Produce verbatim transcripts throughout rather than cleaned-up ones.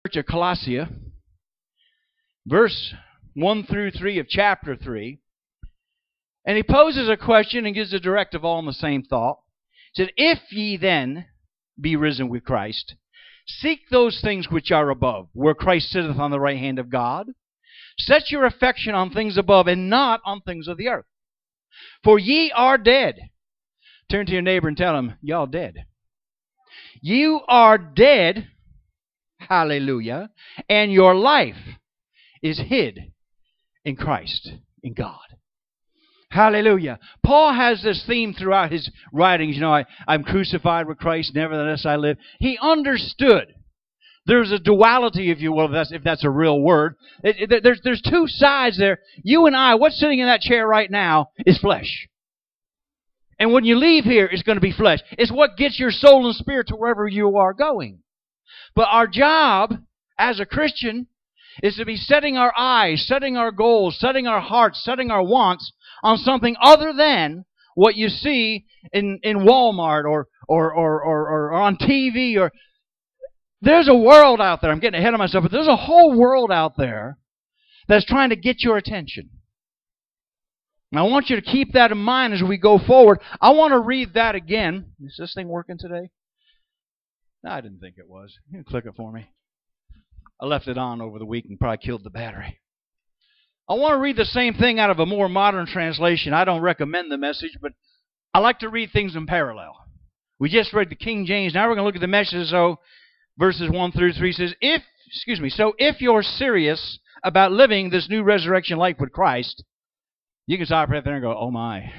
Church of Colossia, verse one through three of chapter three. And he poses a question and gives a directive all in the same thought. He said, "If ye then be risen with Christ, seek those things which are above, where Christ sitteth on the right hand of God. Set your affection on things above, and not on things of the earth. For ye are dead." Turn to your neighbor and tell him, y'all dead. You are dead, hallelujah, and your life is hid in Christ, in God. Hallelujah. Paul has this theme throughout his writings. You know, I, I'm crucified with Christ, nevertheless I live. He understood. There's a duality, if you will, if that's, if that's a real word. It, it, there's, there's two sides there. You and I, what's sitting in that chair right now is flesh. And when you leave here, it's going to be flesh. It's what gets your soul and spirit to wherever you are going. But our job as a Christian is to be setting our eyes, setting our goals, setting our hearts, setting our wants on something other than what you see in, in Walmart or, or, or, or, or on T V. Or there's a world out there. I'm getting ahead of myself, but there's a whole world out there that's trying to get your attention. And I want you to keep that in mind as we go forward. I want to read that again. Is this thing working today? No, I didn't think it was. You can click it for me. I left it on over the week and probably killed the battery. I want to read the same thing out of a more modern translation. I don't recommend the Message, but I like to read things in parallel. We just read the King James. Now we're going to look at the Message. So verses one through three says, if, excuse me, so if you're serious about living this new resurrection life with Christ, you can stop right there and go, oh my.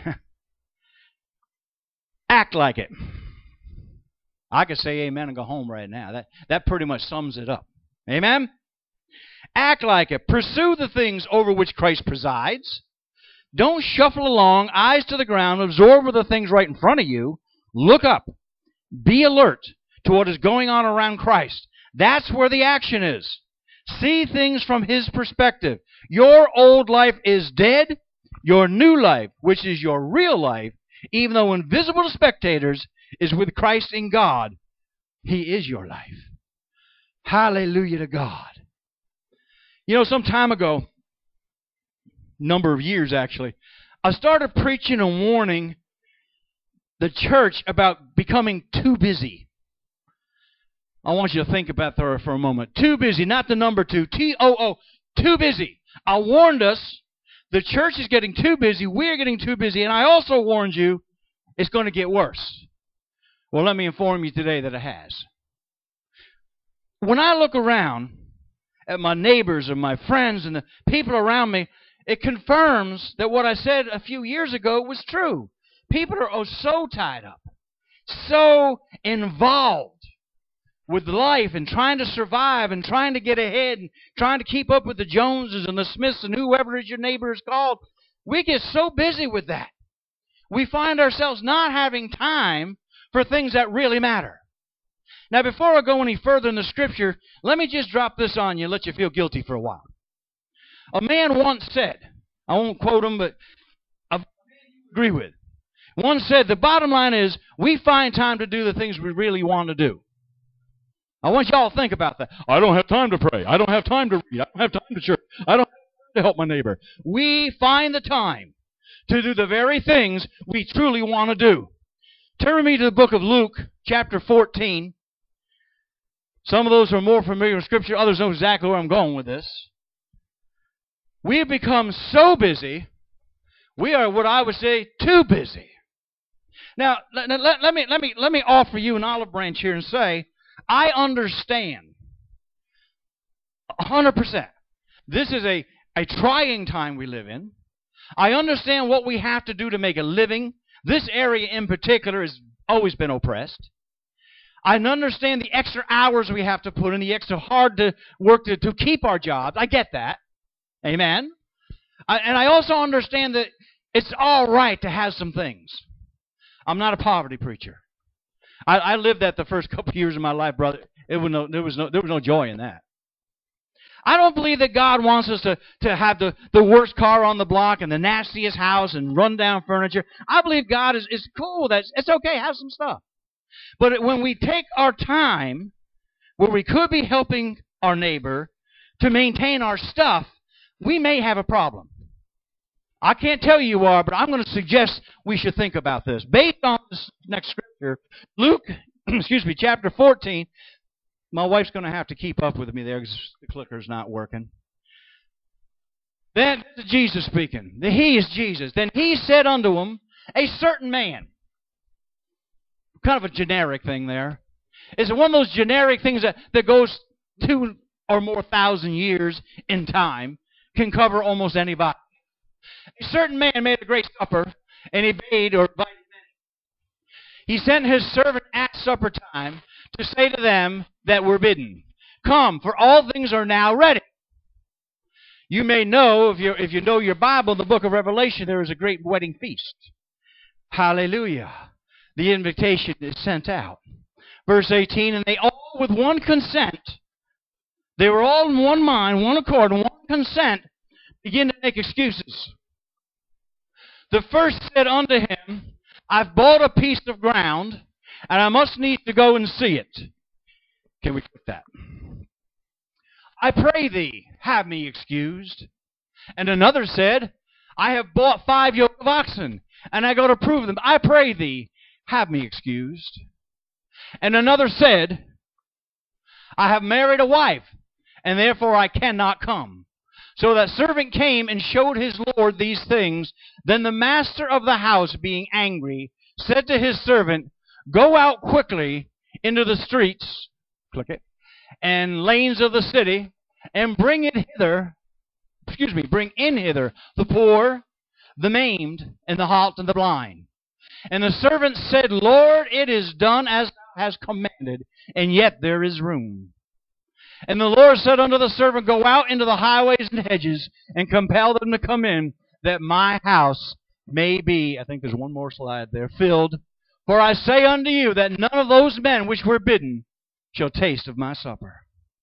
Act like it. I could say amen and go home right now. That, that pretty much sums it up. Amen? Act like it. Pursue the things over which Christ presides. Don't shuffle along, eyes to the ground, absorb the things right in front of you. Look up. Be alert to what is going on around Christ. That's where the action is. See things from His perspective. Your old life is dead. Your new life, which is your real life, even though invisible to spectators, is with Christ in God. He is your life. Hallelujah to God. You know, some time ago, number of years actually, I started preaching and warning the church about becoming too busy. I want you to think about that for a moment. Too busy, not the number two. T O O, too busy. I warned us, the church is getting too busy, we're getting too busy, and I also warned you, it's going to get worse. Well, let me inform you today that it has. When I look around at my neighbors and my friends and the people around me, it confirms that what I said a few years ago was true. People are oh, so tied up, so involved with life and trying to survive and trying to get ahead and trying to keep up with the Joneses and the Smiths and whoever it is your neighbor is called. We get so busy with that. We find ourselves not having time for things that really matter. Now, before I go any further in the Scripture, let me just drop this on you and let you feel guilty for a while. A man once said, I won't quote him, but I agree with. One said, the bottom line is, we find time to do the things we really want to do. I want you all to think about that. I don't have time to pray. I don't have time to read. I don't have time to church. I don't have time to help my neighbor. We find the time to do the very things we truly want to do. Turn with me to the book of Luke, chapter fourteen. Some of those who are more familiar with Scripture, others know exactly where I'm going with this. We have become so busy, we are what I would say too busy. Now, let, let, let, me, let, me, let me offer you an olive branch here and say, I understand one hundred percent. This is a, a trying time we live in. I understand what we have to do to make a living. This area in particular has always been oppressed. I understand the extra hours we have to put in, the extra hard to work to, to keep our jobs. I get that. Amen. I, and I also understand that it's all right to have some things. I'm not a poverty preacher. I, I lived that the first couple of years of my life, brother. It was no, there was no, there was no joy in that. I don't believe that God wants us to, to have the, the worst car on the block and the nastiest house and run-down furniture. I believe God is, is cool. That's, it's okay. Have some stuff. But when we take our time where we could be helping our neighbor to maintain our stuff, we may have a problem. I can't tell you you are, but I'm going to suggest we should think about this. Based on this next scripture, Luke, excuse me, chapter fourteen. My wife's going to have to keep up with me there because the clicker's not working. Then, this is Jesus speaking. He is Jesus. Then he said unto him, a certain man. Kind of a generic thing there. It's one of those generic things that, that goes two or more thousand years in time, can cover almost anybody. A certain man made a great supper, and he bade or invited many. He sent his servant at supper time to say to them that were bidden, come, for all things are now ready. You may know, if you if you know your Bible, in the book of Revelation, there is a great wedding feast. Hallelujah. The invitation is sent out. Verse eighteen, and they all with one consent, they were all in one mind, one accord, and one consent, begin to make excuses. The first said unto him, I've bought a piece of ground, and I must need to go and see it. Can we put that? I pray thee, have me excused. And another said, I have bought five yoke of oxen, and I go to prove them. I pray thee, have me excused. And another said, I have married a wife, and therefore I cannot come. So that servant came and showed his lord these things. Then the master of the house, being angry, said to his servant, go out quickly into the streets, click it, and lanes of the city, and bring it hither, excuse me, bring in hither the poor, the maimed, and the halt, and the blind. And the servant said, Lord, it is done as thou hast commanded, and yet there is room. And the Lord said unto the servant, go out into the highways and hedges, and compel them to come in, that my house may be, I think there's one more slide there, filled. For I say unto you, that none of those men which were bidden shall taste of my supper.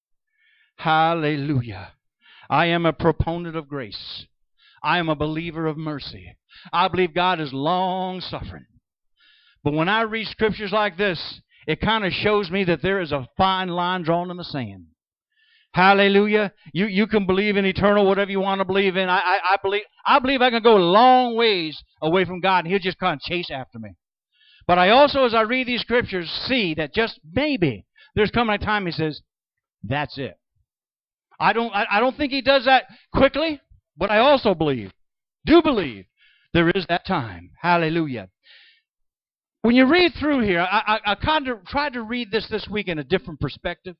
Hallelujah. I am a proponent of grace. I am a believer of mercy. I believe God is long-suffering. But when I read scriptures like this, it kind of shows me that there is a fine line drawn in the sand. Hallelujah. You you can believe in eternal, whatever you want to believe in. I, I, I believe I believe I can go a long ways away from God, and He'll just kind of chase after me. But I also, as I read these scriptures, see that just maybe there's coming a time He says, that's it. I don't I, I don't think He does that quickly, but I also believe, do believe, there is that time. Hallelujah. When you read through here, I, I, I kind of tried to read this this week in a different perspective.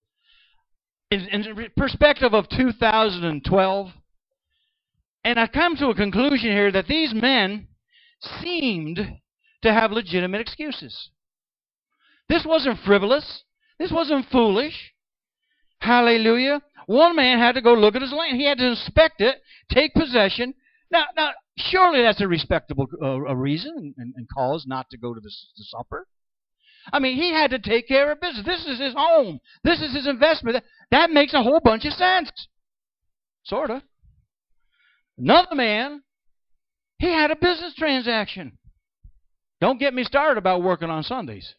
In, in perspective of two thousand twelve. And I come to a conclusion here that these men seemed to have legitimate excuses. This wasn't frivolous. This wasn't foolish. Hallelujah. One man had to go look at his land. He had to inspect it, take possession. Now, now surely that's a respectable uh, a reason and, and cause not to go to the, the supper. I mean, he had to take care of business. This is his home. This is his investment. That, that makes a whole bunch of sense. Sort of. Another man, he had a business transaction. Don't get me started about working on Sundays.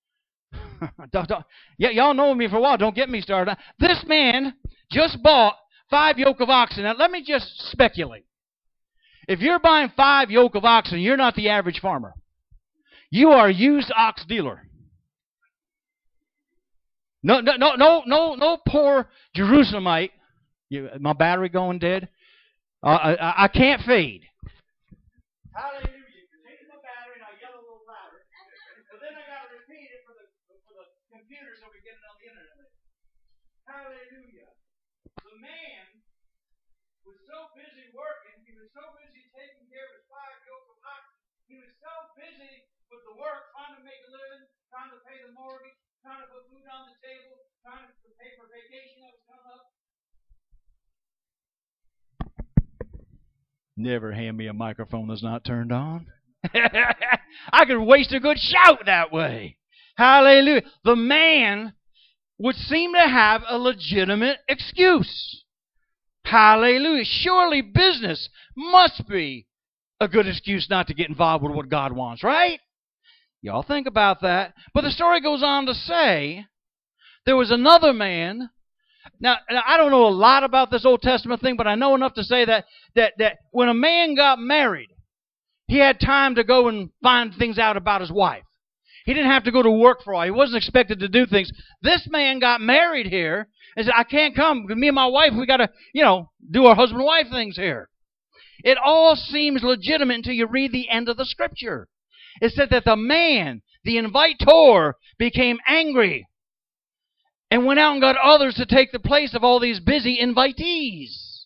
don't, don't, yeah, y'all know me for a while. Don't get me started. This man just bought five yoke of oxen. Now, let me just speculate. If you're buying five yoke of oxen, you're not the average farmer. You are a used ox dealer. No, no, no, no, no, no poor Jerusalemite. You, my battery going dead. Uh, I, I can't fade. Hallelujah. Change my battery and I yell a little louder. But then I got to repeat it for the for the computer so we get it on the internet. Hallelujah. The man was so busy working. He was so busy taking care of his five yoke of oxen. He was so busy with the work, trying to make a living, trying to pay the mortgage, trying to put food on the table, trying to pay for vacation that was coming up. Never hand me a microphone that's not turned on. I could waste a good shout that way. Hallelujah. The man would seem to have a legitimate excuse. Hallelujah. Surely business must be a good excuse not to get involved with what God wants, right? Y'all think about that. But the story goes on to say there was another man, Now, I don't know a lot about this Old Testament thing, but I know enough to say that, that, that when a man got married, he had time to go and find things out about his wife. He didn't have to go to work for a while. He wasn't expected to do things. This man got married here and said, I can't come because me and my wife, we got to, you know, do our husband-wife things here. It all seems legitimate until you read the end of the Scripture. It said that the man, the inviter, became angry and went out and got others to take the place of all these busy invitees.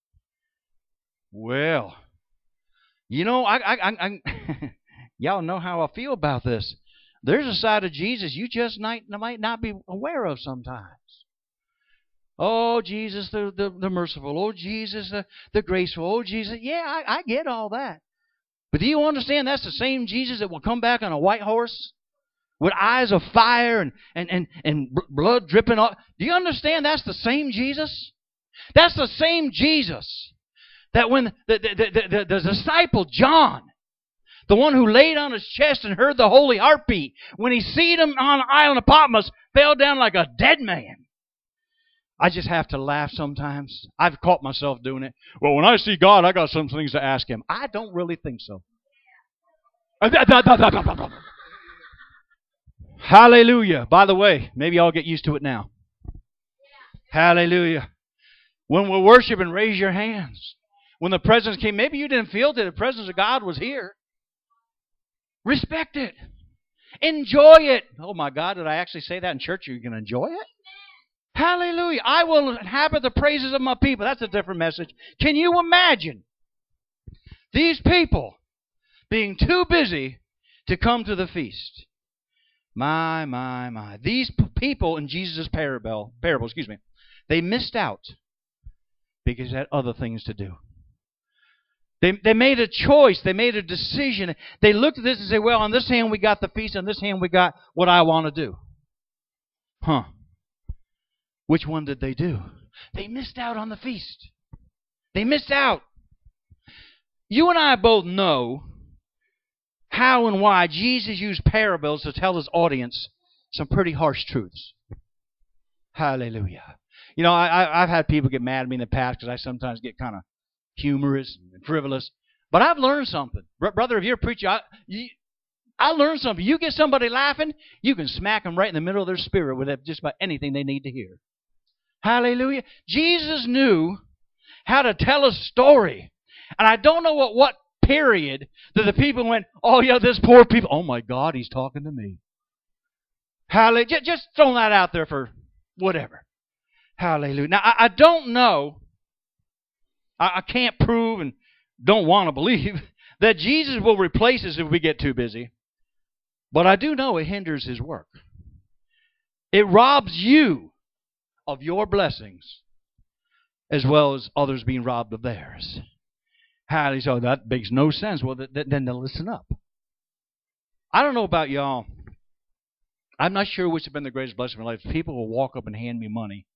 Well, you know, I, I, I, I y'all know how I feel about this. There's a side of Jesus you just might, might not be aware of sometimes. Oh, Jesus, the, the, the merciful. Oh, Jesus, the, the graceful. Oh, Jesus. Yeah, I, I get all that. But do you understand that's the same Jesus that will come back on a white horse with eyes of fire and, and, and, and blood dripping off? Do you understand that's the same Jesus? That's the same Jesus that when the, the, the, the, the disciple John, the one who laid on his chest and heard the holy heartbeat, when he seen him on the island of Patmos, fell down like a dead man. I just have to laugh sometimes. I've caught myself doing it. Well, when I see God, I got some things to ask Him. I don't really think so. Hallelujah. By the way, maybe I'll get used to it now. Hallelujah. When we're worshiping, raise your hands. When the presence came, maybe you didn't feel that the presence of God was here. Respect it. Enjoy it. Oh my God, did I actually say that in church? You can enjoy it? Hallelujah. I will inhabit the praises of my people. That's a different message. Can you imagine these people being too busy to come to the feast? My, my, my. These p- people in Jesus' parable, parable, excuse me, they missed out because they had other things to do. They, they made a choice. They made a decision. They looked at this and said, well, on this hand we got the feast, on this hand we got what I want to do. Huh. Which one did they do? They missed out on the feast. They missed out. You and I both know how and why Jesus used parables to tell His audience some pretty harsh truths. Hallelujah. You know, I, I, I've had people get mad at me in the past because I sometimes get kind of humorous and frivolous. But I've learned something. Brother, if you're a preacher, I, you, I learned something. You get somebody laughing, you can smack them right in the middle of their spirit with just about anything they need to hear. Hallelujah. Jesus knew how to tell a story. And I don't know at what period that the people went, oh yeah, this poor people. Oh my God, He's talking to me. Hallelujah. Just throwing that out there for whatever. Hallelujah. Now, I, I don't know, I, I can't prove and don't want to believe that Jesus will replace us if we get too busy. But I do know it hinders His work. It robs you of your blessings as well as others being robbed of theirs. Hallelujah. So that makes no sense. Well, th- th- then they'll listen up. I don't know about y'all. I'm not sure which has been the greatest blessing of my life. People will walk up and hand me money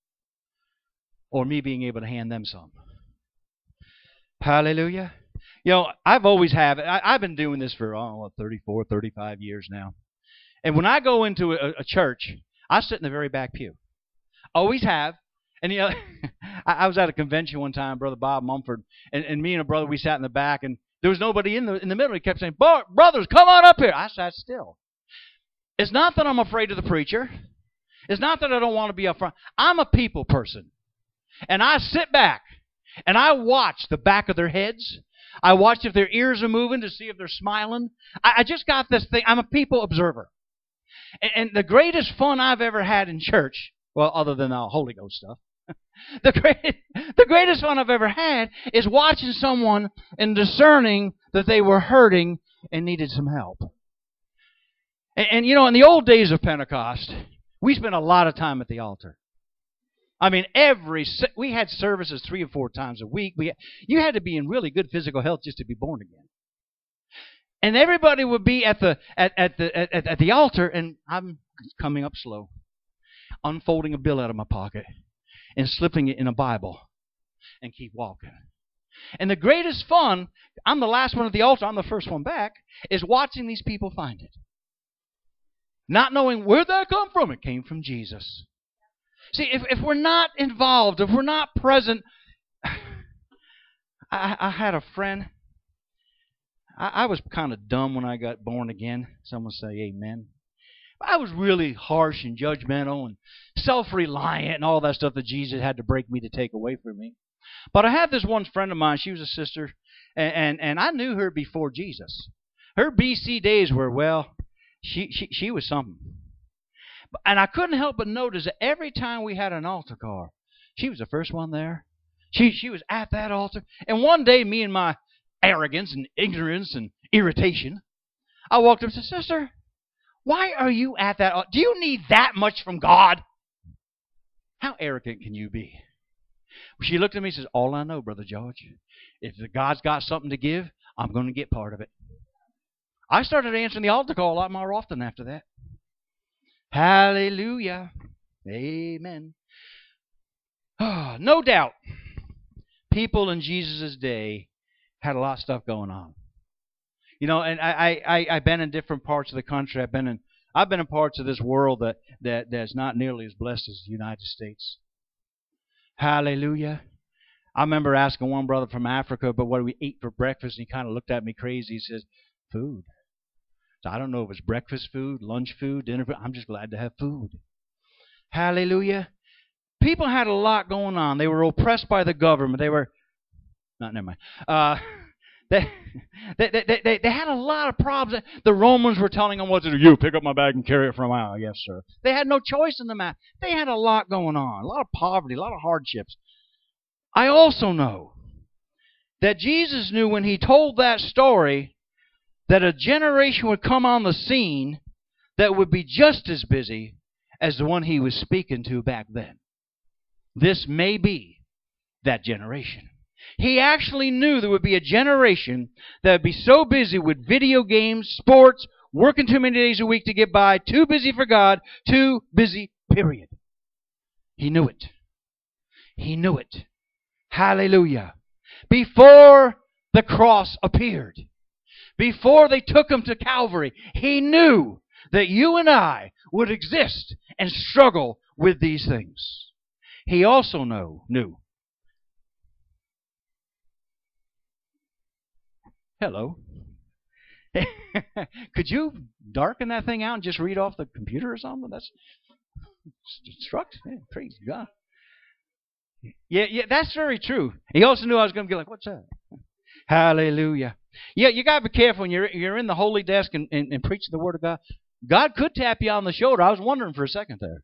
or me being able to hand them some. Hallelujah. You know, I've always have. I, I've been doing this for, oh, what, thirty-four, thirty-five years now. And when I go into a, a church, I sit in the very back pew. Always have. And, you know, I, I was at a convention one time, Brother Bob Mumford, and, and me and a brother, we sat in the back, and there was nobody in the in the middle. He kept saying, brothers, come on up here. I sat still. It's not that I'm afraid of the preacher. It's not that I don't want to be up front. I'm a people person. And I sit back, and I watch the back of their heads. I watch if their ears are moving to see if they're smiling. I, I just got this thing. I'm a people observer. And, and the greatest fun I've ever had in church, well, other than the Holy Ghost stuff, the, great, the greatest fun I've ever had is watching someone and discerning that they were hurting and needed some help. And, and, you know, in the old days of Pentecost, we spent a lot of time at the altar. I mean, every we had services three or four times a week. We you had to be in really good physical health just to be born again. And everybody would be at the at, at the at, at the altar, and I'm coming up slow, unfolding a bill out of my pocket and slipping it in a Bible and keep walking. And the greatest fun, I'm the last one at the altar, I'm the first one back, is watching these people find it. Not knowing where'd that come from. It came from Jesus. See, if, if we're not involved, if we're not present, I, I had a friend. I, I was kind of dumb when I got born again. Someone say amen. I was really harsh and judgmental and self-reliant and all that stuff that Jesus had to break me to take away from me. But I had this one friend of mine. She was a sister, and, and, and I knew her before Jesus. Her B C days were, well, she, she, she was something. And I couldn't help but notice that every time we had an altar call, she was the first one there. She, she was at that altar. And one day, me and my arrogance and ignorance and irritation, I walked up and said, Sister, why are you at that altar? Do you need that much from God? How arrogant can you be? She looked at me and says, all I know, Brother George, if God's got something to give, I'm going to get part of it. I started answering the altar call a lot more often after that. Hallelujah. Amen. Oh, no doubt, people in Jesus' day had a lot of stuff going on. You know, and I, I, I've been in different parts of the country. I've been in I've been in parts of this world that, that that's not nearly as blessed as the United States. Hallelujah. I remember asking one brother from Africa, but what do we eat for breakfast? And he kind of looked at me crazy. He says, food. So I don't know if it's breakfast food, lunch food, dinner food. I'm just glad to have food. Hallelujah. People had a lot going on. They were oppressed by the government. They were, not, never mind. Uh, they, they, they, they, they had a lot of problems. The Romans were telling them what to do. You pick up my bag and carry it for a mile. Yes, sir. They had no choice in the matter. They had a lot going on, a lot of poverty, a lot of hardships. I also know that Jesus knew when he told that story that a generation would come on the scene that would be just as busy as the one he was speaking to back then. This may be that generation. He actually knew there would be a generation that would be so busy with video games, sports, working too many days a week to get by, too busy for God, too busy, period. He knew it. He knew it. Hallelujah. Before the cross appeared, before they took him to Calvary, he knew that you and I would exist and struggle with these things. He also know, knew. Hello. Could you darken that thing out and just read off the computer or something? That's instruct. Yeah, praise God. Yeah, yeah, that's very true. He also knew I was going to be like, what's that? Hallelujah. Yeah, you got to be careful when you're, you're in the holy desk and, and, and preaching the Word of God. God could tap you on the shoulder. I was wondering for a second there.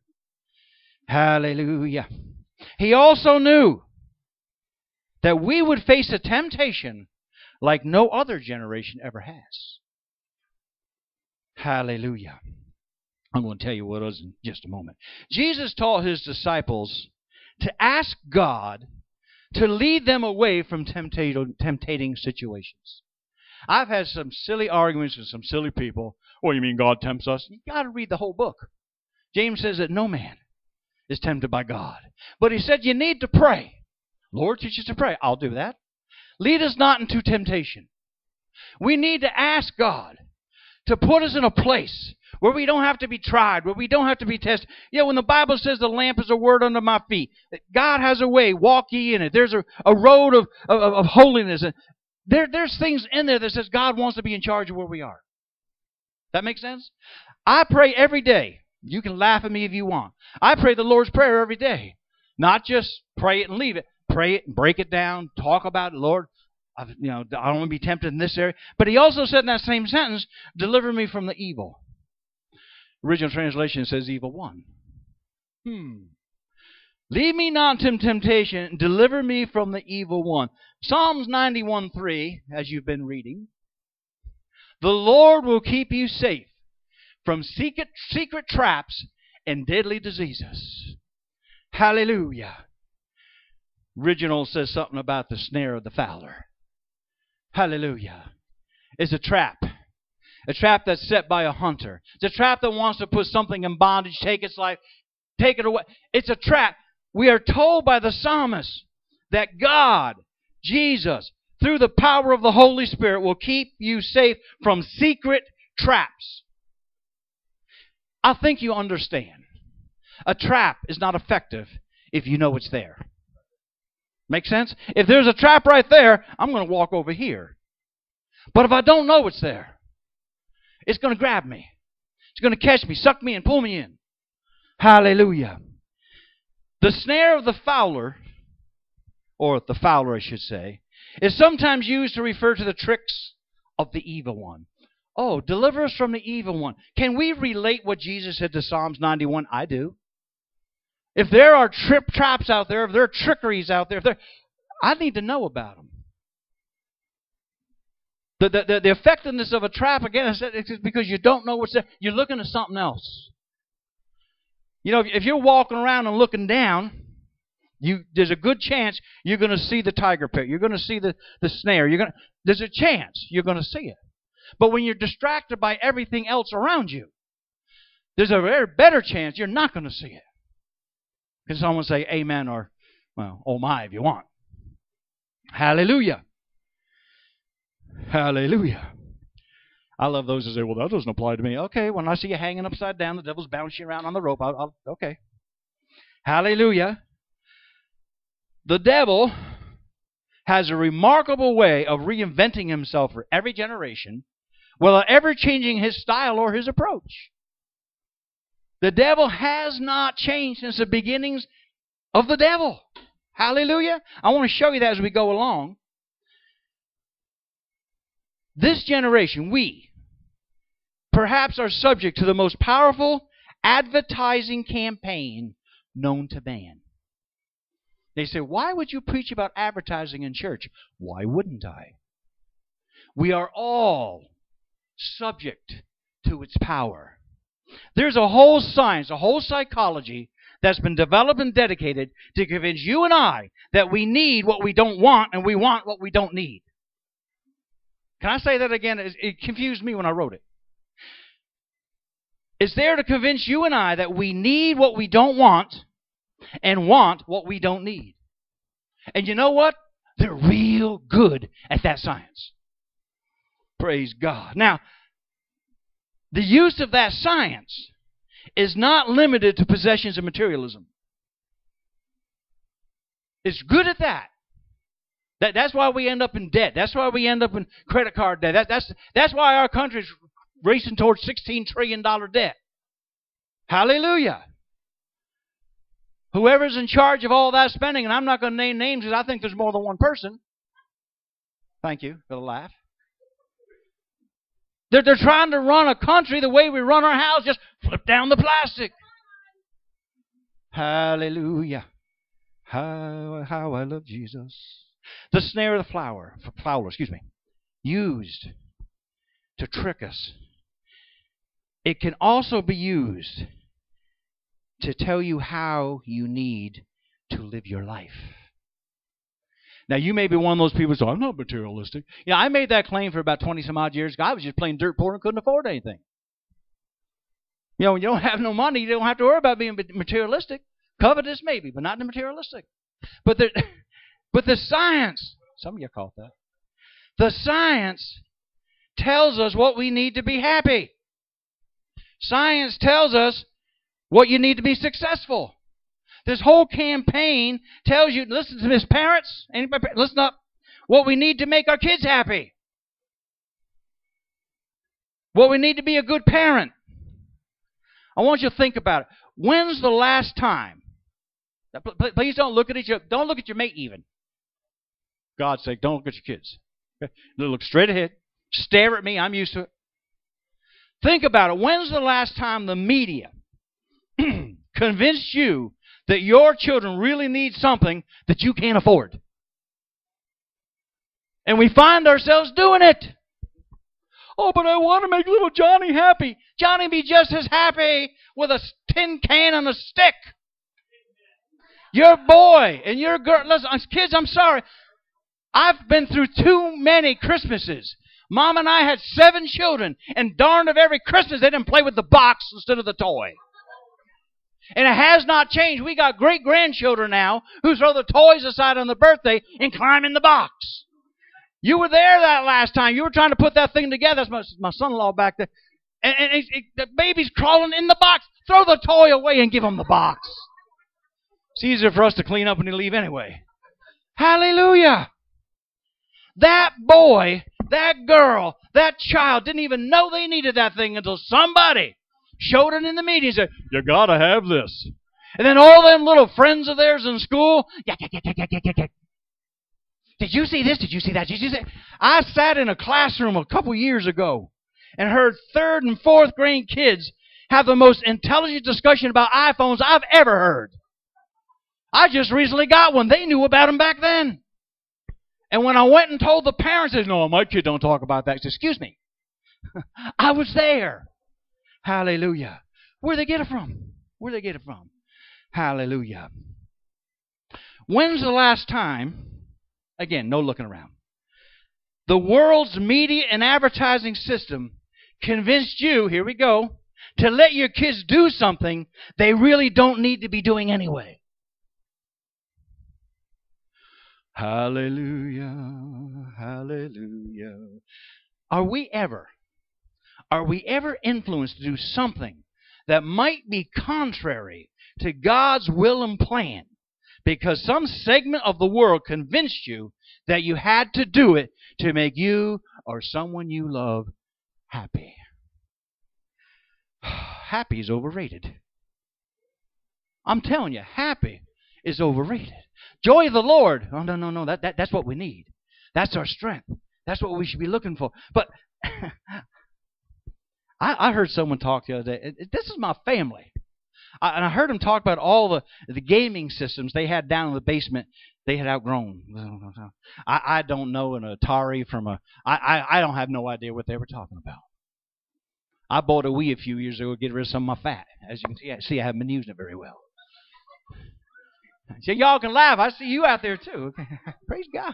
Hallelujah. He also knew that we would face a temptation like no other generation ever has. Hallelujah. I'm going to tell you what it was in just a moment. Jesus taught his disciples to ask God to lead them away from temptating situations. I've had some silly arguments with some silly people. What do you mean God tempts us? You've got to read the whole book. James says that no man is tempted by God. But he said you need to pray. Lord, teach us to pray. I'll do that. Lead us not into temptation. We need to ask God to put us in a place where we don't have to be tried, where we don't have to be tested. Yeah, when the Bible says the lamp is a word under my feet, God has a way, walk ye in it. There's a, a road of, of, of holiness. There, there's things in there that says God wants to be in charge of where we are. That makes sense? I pray every day. You can laugh at me if you want. I pray the Lord's Prayer every day. Not just pray it and leave it. Pray it and break it down. Talk about it. Lord, I've, you know, I don't want to be tempted in this area. But he also said in that same sentence, deliver me from the evil. Original translation says evil one. Hmm. Lead me not into temptation, deliver me from the evil one. Psalms ninety-one three, as you've been reading. The Lord will keep you safe from secret, secret traps and deadly diseases. Hallelujah. Original says something about the snare of the fowler. Hallelujah. It's a trap. A trap that's set by a hunter. It's a trap that wants to put something in bondage, take its life, take it away. It's a trap. We are told by the psalmist that God, Jesus, through the power of the Holy Spirit, will keep you safe from secret traps. I think you understand. A trap is not effective if you know it's there. Make sense? If there's a trap right there, I'm going to walk over here. But if I don't know it's there, it's going to grab me. It's going to catch me, suck me, and pull me in. Hallelujah. The snare of the fowler, or the fowler I should say, is sometimes used to refer to the tricks of the evil one. Oh, deliver us from the evil one. Can we relate what Jesus said to Psalms ninety-one? I do. If there are trip traps out there, if there are trickeries out there, if there, I need to know about them. The, the, the, the effectiveness of a trap, again, is because you don't know what's there. You're looking at something else. You know, if you're walking around and looking down, you there's a good chance you're going to see the tiger pit. You're going to see the, the snare. You're going to, there's a chance you're going to see it. But when you're distracted by everything else around you, there's a very better chance you're not going to see it. Can someone say amen or, well, oh my if you want. Hallelujah. Hallelujah. I love those who say, well, that doesn't apply to me. Okay, when I see you hanging upside down, the devil's bouncing around on the rope, I'll, I'll, okay. Hallelujah. The devil has a remarkable way of reinventing himself for every generation without ever changing his style or his approach. The devil has not changed since the beginnings of the devil. Hallelujah. I want to show you that as we go along. This generation, we, perhaps are subject to the most powerful advertising campaign known to man. They say, why would you preach about advertising in church? Why wouldn't I? We are all subject to its power. There's a whole science, a whole psychology that's been developed and dedicated to convince you and I that we need what we don't want and we want what we don't need. Can I say that again? It confused me when I wrote it. It's there to convince you and I that we need what we don't want and want what we don't need. And you know what? They're real good at that science. Praise God. Now, the use of that science is not limited to possessions and materialism. It's good at that. That, that's why we end up in debt. That's why we end up in credit card debt. That, that's, that's why our country's racing towards sixteen trillion dollars debt. Hallelujah. Whoever's in charge of all that spending, and I'm not going to name names because I think there's more than one person. Thank you for the laugh. They're, they're trying to run a country the way we run our house. Just flip down the plastic. Hallelujah. How, how I love Jesus. The snare of the flower, fowler, excuse me, used to trick us. It can also be used to tell you how you need to live your life. Now, you may be one of those people who say, I'm not materialistic. Yeah, I made that claim for about twenty some odd years ago. I was just plain dirt poor and couldn't afford anything. You know, when you don't have no money, you don't have to worry about being materialistic. Covetous maybe, but not the materialistic. But the, but the science, some of you caught that. The science tells us what we need to be happy. Science tells us what you need to be successful. This whole campaign tells you, listen to this, parents, anybody, listen up, what we need to make our kids happy. What we need to be a good parent. I want you to think about it. When's the last time? Please don't look at each other. Don't look at your mate even. God's sake, don't look at your kids. Okay? Look straight ahead. Stare at me. I'm used to it. Think about it. When's the last time the media convinced you that your children really need something that you can't afford? And we find ourselves doing it. Oh, but I want to make little Johnny happy. Johnny be just as happy with a tin can on a stick. Your boy and your girl, listen, kids, I'm sorry. I've been through too many Christmases. Mom and I had seven children, and darned if every Christmas they didn't play with the box instead of the toy. And it has not changed. We got great-grandchildren now who throw the toys aside on the birthday and climb in the box. You were there that last time. You were trying to put that thing together. That's my, my son-in-law back there. And, and it, it, the baby's crawling in the box. Throw the toy away and give him the box. It's easier for us to clean up when you leave anyway. Hallelujah. That boy, that girl, that child didn't even know they needed that thing until somebody showed it in the meeting and said, you got to have this. And then all them little friends of theirs in school, yak, yak, yak, yak, yak, yak, yak. Did you see this? Did you see that? Did you see that? I sat in a classroom a couple years ago and heard third and fourth grade kids have the most intelligent discussion about iPhones I've ever heard. I just recently got one. They knew about them back then. And when I went and told the parents, they said, no, my kid don't talk about that. I said, excuse me. I was there. Hallelujah. Where'd they get it from? Where'd they get it from? Hallelujah. When's the last time, again, no looking around, the world's media and advertising system convinced you, here we go, to let your kids do something they really don't need to be doing anyway? Hallelujah, hallelujah. Are we ever, are we ever influenced to do something that might be contrary to God's will and plan because some segment of the world convinced you that you had to do it to make you or someone you love happy? Happy is overrated. I'm telling you, happy is overrated. Joy of the Lord. Oh, no, no, no. That, that, that's what we need. That's our strength. That's what we should be looking for. But I, I heard someone talk the other day. This is my family. I, and I heard them talk about all the, the gaming systems they had down in the basement they had outgrown. I, I don't know an Atari from a... I, I, I don't have no idea what they were talking about. I bought a Wii a few years ago to get rid of some of my fat. As you can see, I, see, I haven't been using it very well. So y'all can laugh. I see you out there too. Praise God.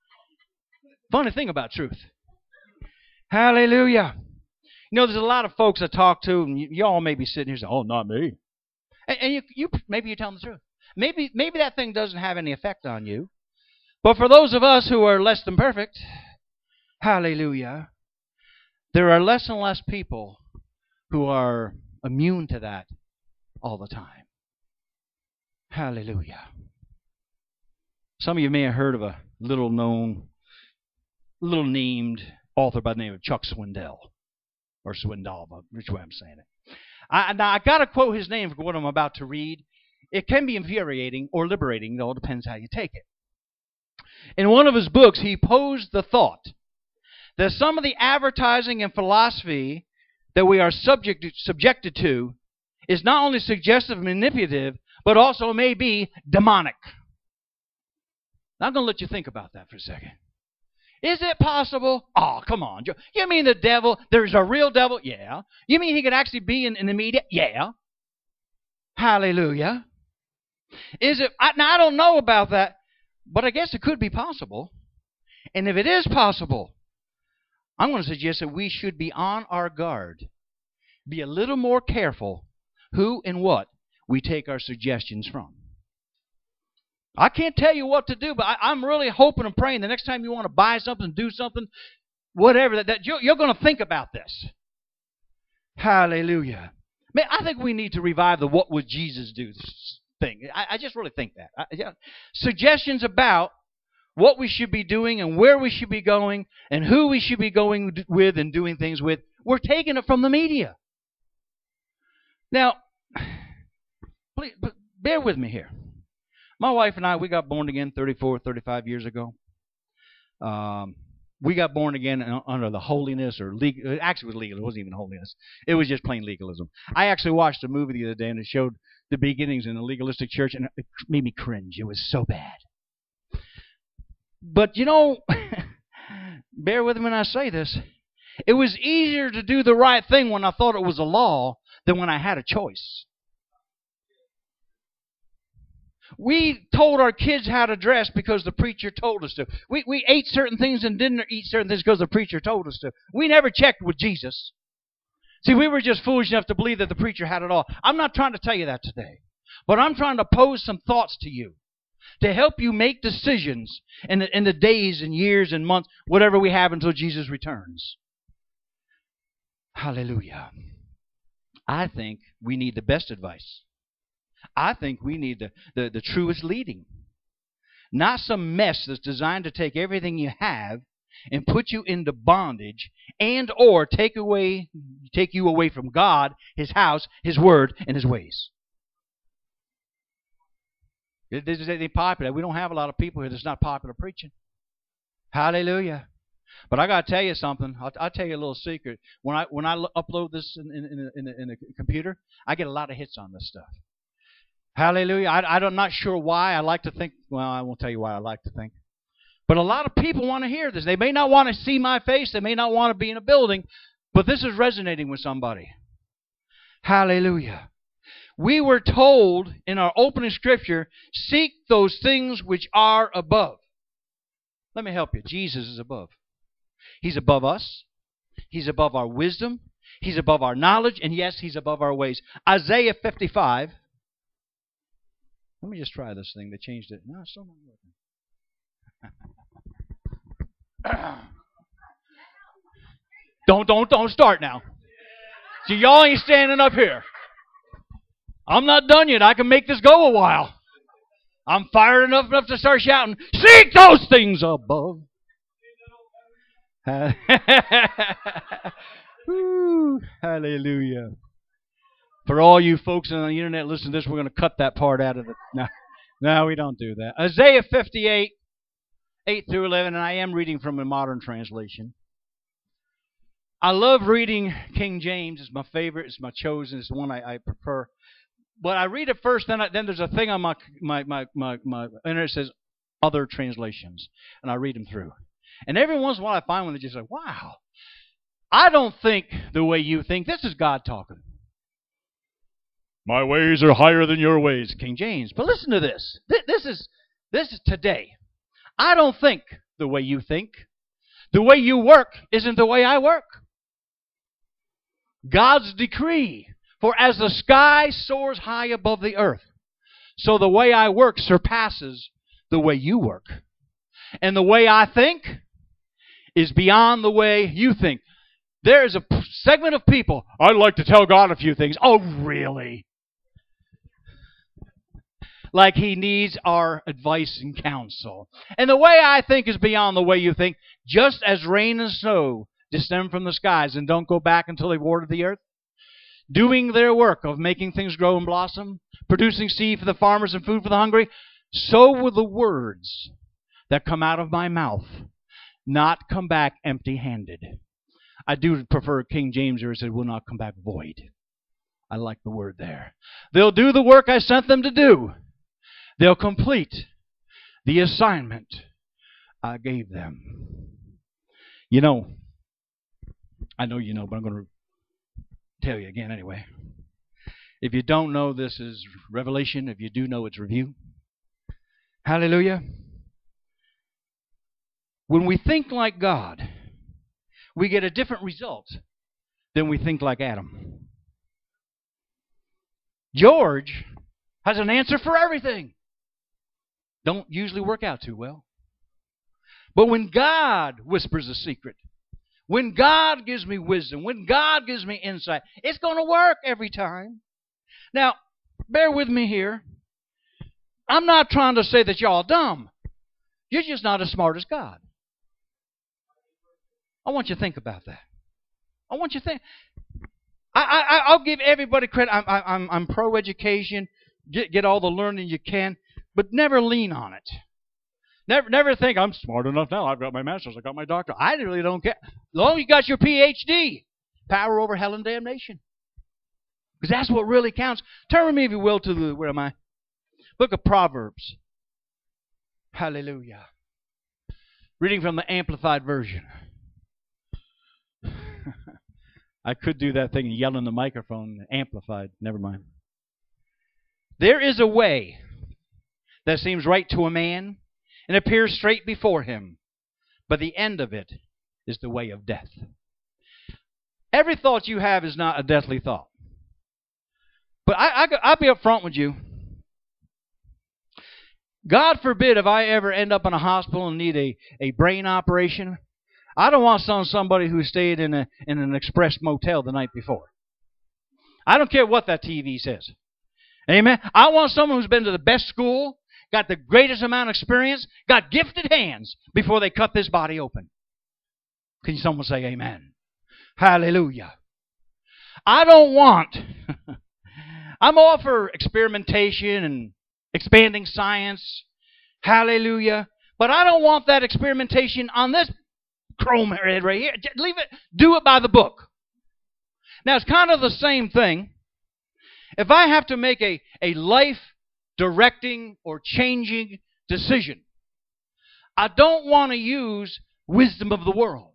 Funny thing about truth. Hallelujah. You know, there's a lot of folks I talk to, and y- y'all may be sitting here saying, oh, not me. And, and you, you, maybe you're telling the truth. Maybe, maybe that thing doesn't have any effect on you. But for those of us who are less than perfect, hallelujah, there are less and less people who are immune to that all the time. Hallelujah. Some of you may have heard of a little known, little named author by the name of Chuck Swindoll. Or Swindoll, which way I'm saying it. I, now, I got to quote his name for what I'm about to read. It can be infuriating or liberating, though it depends how you take it. In one of his books, he posed the thought that some of the advertising and philosophy that we are subject, subjected to is not only suggestive and manipulative, but also may be demonic. Now, I'm going to let you think about that for a second. Is it possible? Oh, come on. You mean the devil, there's a real devil? Yeah. You mean he could actually be in, in the media? Yeah. Hallelujah. Is it? I, now, I don't know about that, but I guess it could be possible. And if it is possible, I'm going to suggest that we should be on our guard. Be a little more careful who and what we take our suggestions from. I can't tell you what to do, but I, I'm really hoping and praying the next time you want to buy something, do something, whatever, that, that you're, you're going to think about this. Hallelujah. Man, I think we need to revive the what would Jesus do thing. I, I just really think that. I, yeah. Suggestions about what we should be doing and where we should be going and who we should be going with and doing things with, we're taking it from the media. Now, please, bear with me here. My wife and I, we got born again thirty-four, thirty-five years ago. Um, we got born again under the holiness or legal. Actually, it was legal. It wasn't even holiness. It was just plain legalism. I actually watched a movie the other day, and it showed the beginnings in a legalistic church, and it made me cringe. It was so bad. But, you know, bear with me when I say this. It was easier to do the right thing when I thought it was a law than when I had a choice. We told our kids how to dress because the preacher told us to. We, we ate certain things and didn't eat certain things because the preacher told us to. We never checked with Jesus. See, we were just foolish enough to believe that the preacher had it all. I'm not trying to tell you that today. But I'm trying to pose some thoughts to you to help you make decisions in the, in the days and years and months, whatever we have until Jesus returns. Hallelujah. I think we need the best advice. I think we need the, the, the truest leading. Not some mess that's designed to take everything you have and put you into bondage and or take away take you away from God, His house, His word, and His ways. This is anything popular. We don't have a lot of people here that's not popular preaching. Hallelujah. But I got to tell you something. I'll, I'll tell you a little secret. When I when I upload this in in, in, in, a, in a computer, I get a lot of hits on this stuff. Hallelujah. I, I'm not sure why. I like to think, well, I won't tell you why I like to think. But a lot of people want to hear this. They may not want to see my face. They may not want to be in a building. But this is resonating with somebody. Hallelujah. We were told in our opening scripture, seek those things which are above. Let me help you. Jesus is above. He's above us. He's above our wisdom. He's above our knowledge. And yes, He's above our ways. Isaiah fifty-five. Let me just try this thing. They changed it. No, it's still not working. don't, don't, don't start now. See, y'all ain't standing up here. I'm not done yet. I can make this go a while. I'm fired enough enough to start shouting, seek those things above. Woo, hallelujah. For all you folks on the internet listen to this, we're going to cut that part out of it. No, no, we don't do that. Isaiah fifty-eight, eight through eleven, and I am reading from a modern translation. I love reading King James. It's my favorite. It's my chosen. It's the one I, I prefer. But I read it first, then I, then there's a thing on my my my my, my internet that says other translations, and I read them through. And every once in a while, I find one that just like, wow, I don't think the way you think. This is God talking. My ways are higher than your ways, King James. But listen to this. This is this is today. I don't think the way you think. The way you work isn't the way I work. God's decree. For as the sky soars high above the earth, so the way I work surpasses the way you work. And the way I think is beyond the way you think. There is a segment of people, I'd like to tell God a few things. Oh, really? Like He needs our advice and counsel. And the way I think is beyond the way you think. Just as rain and snow descend from the skies and don't go back until they've watered the earth, doing their work of making things grow and blossom, producing seed for the farmers and food for the hungry, so will the words that come out of my mouth not come back empty-handed. I do prefer King James where it said will not come back void. I like the word there. They'll do the work I sent them to do. They'll complete the assignment I gave them. You know, I know you know, but I'm going to tell you again anyway. If you don't know, this is Revelation. If you do know, it's review. Hallelujah. When we think like God, we get a different result than we think like Adam. George has an answer for everything. Don't usually work out too well. But when God whispers a secret, when God gives me wisdom, when God gives me insight, it's going to work every time. Now, bear with me here. I'm not trying to say that y'all dumb. You're just not as smart as God. I want you to think about that. I want you to think. I, I, I'll give everybody credit. I'm, I'm, I'm pro-education. Get, get all the learning you can, but never lean on it. Never, never think I'm smart enough now. I've got my master's. I got my doctorate. I really don't care. As long as you got your P H D, power over hell and damnation, because that's what really counts. Turn with me, if you will, to the where am I? Book of Proverbs. Hallelujah. Reading from the Amplified Version. I could do that thing and yell in the microphone. Amplified. Never mind. There is a way that seems right to a man and appears straight before him, but the end of it is the way of death. Every thought you have is not a deathly thought. But I, I, I'll be up front with you. God forbid if I ever end up in a hospital and need a, a brain operation, I don't want some somebody who stayed in a in an express motel the night before. I don't care what that T V says. Amen. I want someone who's been to the best school, got the greatest amount of experience, got gifted hands before they cut this body open. Can someone say amen? Hallelujah. I don't want, I'm all for experimentation and expanding science. Hallelujah. But I don't want that experimentation on this chrome head right here. Leave it. Do it by the book. Now, it's kind of the same thing. If I have to make a, a life-directing or changing decision, I don't want to use wisdom of the world.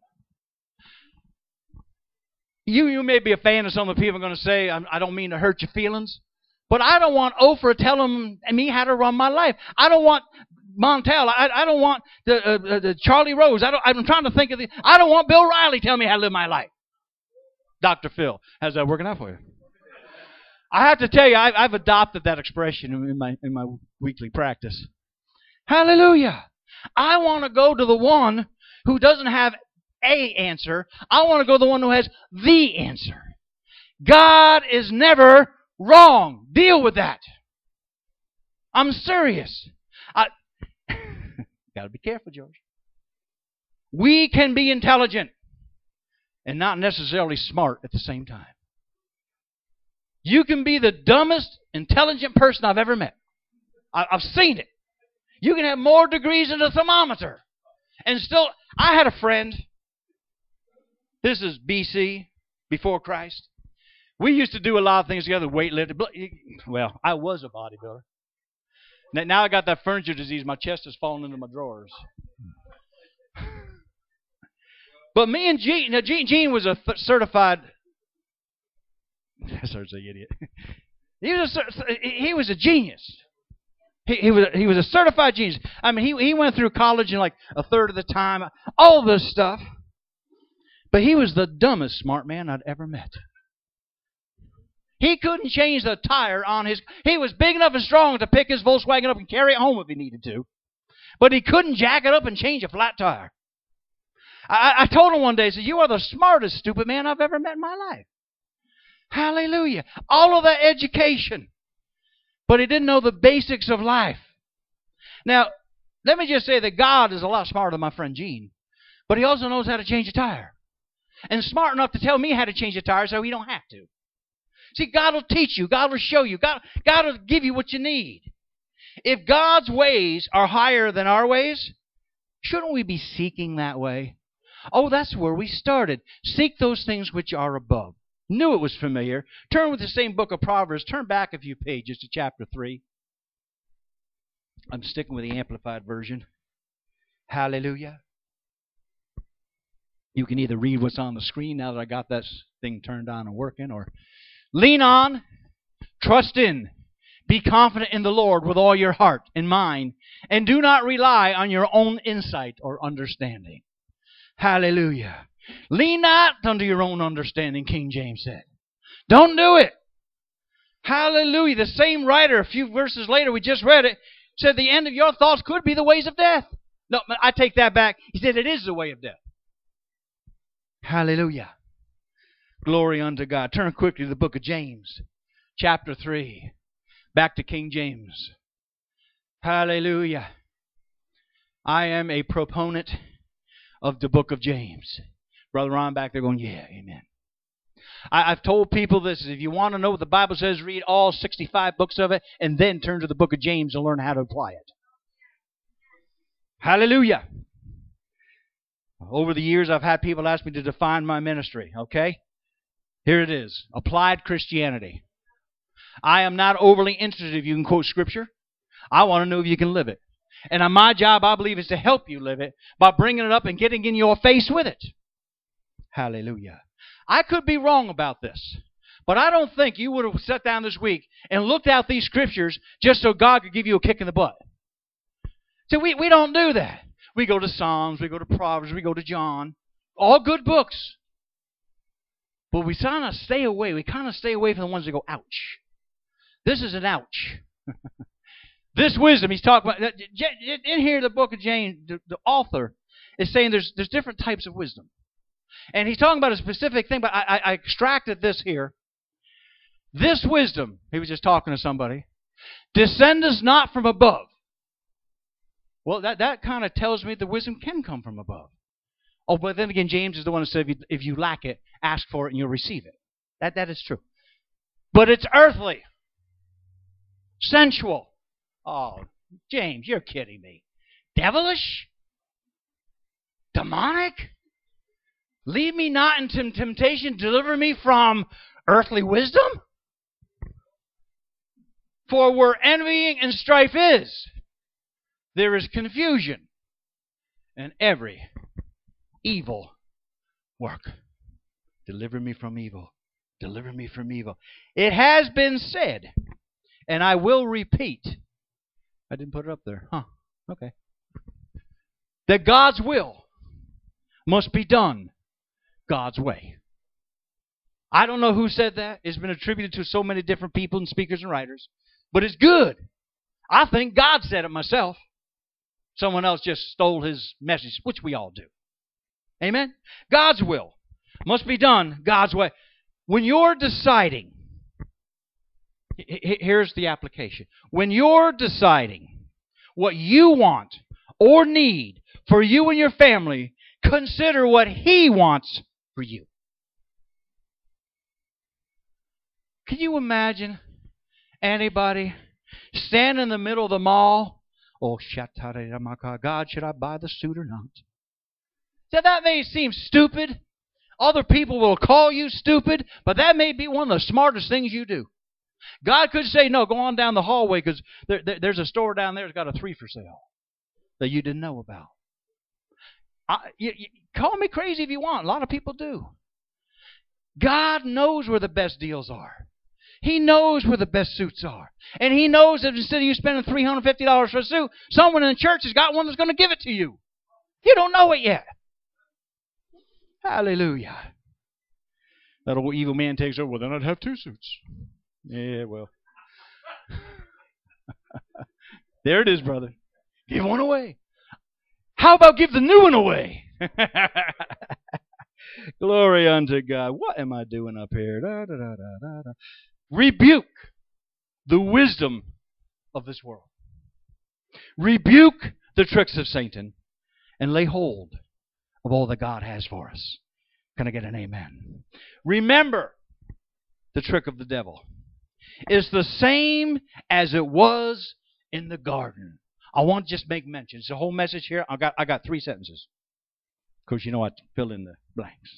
You, you may be a fan of some of the people I'm going to say, I, I don't mean to hurt your feelings, but I don't want Oprah telling me how to run my life. I don't want Montel. I, I don't want the, uh, the Charlie Rose. I don't, I'm trying to think of the. I don't want Bill Riley telling me how to live my life. Doctor Phil, how's that working out for you? I have to tell you, I, I've adopted that expression in my in my weekly practice. Hallelujah! I want to go to the one who doesn't have a answer. I want to go to the one who has the answer. God is never wrong. Deal with that. I'm serious. I got to be careful, George. We can be intelligent and not necessarily smart at the same time. You can be the dumbest, intelligent person I've ever met. I, I've seen it. You can have more degrees than a thermometer. And still, I had a friend. This is B C, before Christ. We used to do a lot of things together, weightlifting. Well, I was a bodybuilder. Now I got that furniture disease. My chest is falling into my drawers. But me and Gene, now Gene, Gene was a th- certified. Sorry, an idiot. He was a he was a genius. He, he was he was a certified genius. I mean, he he went through college in like a third of the time. All this stuff. But he was the dumbest smart man I'd ever met. He couldn't change the tire on his... He was big enough and strong to pick his Volkswagen up and carry it home if he needed to. But he couldn't jack it up and change a flat tire. I, I told him one day, I said, you are the smartest stupid man I've ever met in my life. Hallelujah. All of that education. But he didn't know the basics of life. Now, let me just say that God is a lot smarter than my friend Gene. But he also knows how to change a tire. And smart enough to tell me how to change a tire so he don't have to. See, God will teach you. God will show you. God, God will give you what you need. If God's ways are higher than our ways, shouldn't we be seeking that way? Oh, that's where we started. Seek those things which are above. Knew it was familiar. Turn with the same book of Proverbs. Turn back a few pages to chapter three. I'm sticking with the Amplified Version. Hallelujah. You can either read what's on the screen now that I got that thing turned on and working, or lean on, trust in, be confident in the Lord with all your heart and mind, and do not rely on your own insight or understanding. Hallelujah. Lean not unto your own understanding, King James said. Don't do it. Hallelujah. The same writer, a few verses later, we just read it, said the end of your thoughts could be the ways of death. No, I take that back. He said it is the way of death. Hallelujah. Glory unto God. Turn quickly to the book of James, chapter three. Back to King James. Hallelujah. I am a proponent of the book of James. Brother Ron back there going, yeah, amen. I, I've told people this. If you want to know what the Bible says, read all sixty-five books of it, and then turn to the book of James and learn how to apply it. Hallelujah. Over the years, I've had people ask me to define my ministry, okay? Here it is. Applied Christianity. I am not overly interested if you can quote Scripture. I want to know if you can live it. And my job, I believe, is to help you live it by bringing it up and getting in your face with it. Hallelujah. I could be wrong about this, but I don't think you would have sat down this week and looked out these Scriptures just so God could give you a kick in the butt. So we, we don't do that. We go to Psalms, we go to Proverbs, we go to John. All good books. But we kind of stay away. We kind of stay away from the ones that go, ouch. This is an ouch. This wisdom, he's talking about. In here, the book of James, the, the author is saying there's, there's different types of wisdom. And he's talking about a specific thing, but I, I, I extracted this here. This wisdom, he was just talking to somebody, descendeth not from above. Well, that, that kind of tells me the wisdom can come from above. Oh, but then again, James is the one who said, if you, if you lack it, ask for it and you'll receive it. That, that is true. But it's earthly. Sensual. Oh, James, you're kidding me. Devilish? Demonic? Lead me not into temptation, deliver me from earthly wisdom? For where envying and strife is, there is confusion and every evil work. Deliver me from evil. Deliver me from evil. It has been said, and I will repeat. I didn't put it up there. Huh. Okay. That God's will must be done God's way. I don't know who said that. It's been attributed to so many different people and speakers and writers. But it's good. I think God said it myself. Someone else just stole his message, which we all do. Amen? God's will must be done God's way. When you're deciding, here's the application. When you're deciding what you want or need for you and your family, consider what He wants for you. Can you imagine anybody stand in the middle of the mall? Oh, God, should I buy the suit or not? Now, that may seem stupid. Other people will call you stupid, but that may be one of the smartest things you do. God could say, no, go on down the hallway because there, there, there's a store down there that's got a three for sale that you didn't know about. I, you, you, call me crazy if you want. A lot of people do. God knows where the best deals are. He knows where the best suits are. And He knows that instead of you spending three hundred fifty dollars for a suit, someone in the church has got one that's going to give it to you. You don't know it yet. Hallelujah. That old evil man takes over. Well, then I'd have two suits. Yeah, well. There it is, brother. Give one away. How about give the new one away? Glory unto God. What am I doing up here? Da, da, da, da, da, da. Rebuke the wisdom of this world. Rebuke the tricks of Satan and lay hold of all that God has for us. Can I get an amen? Remember, the trick of the devil is the same as it was in the garden. I want to just make mention. It's a whole message here. I got I got three sentences. Because you know I fill in the blanks.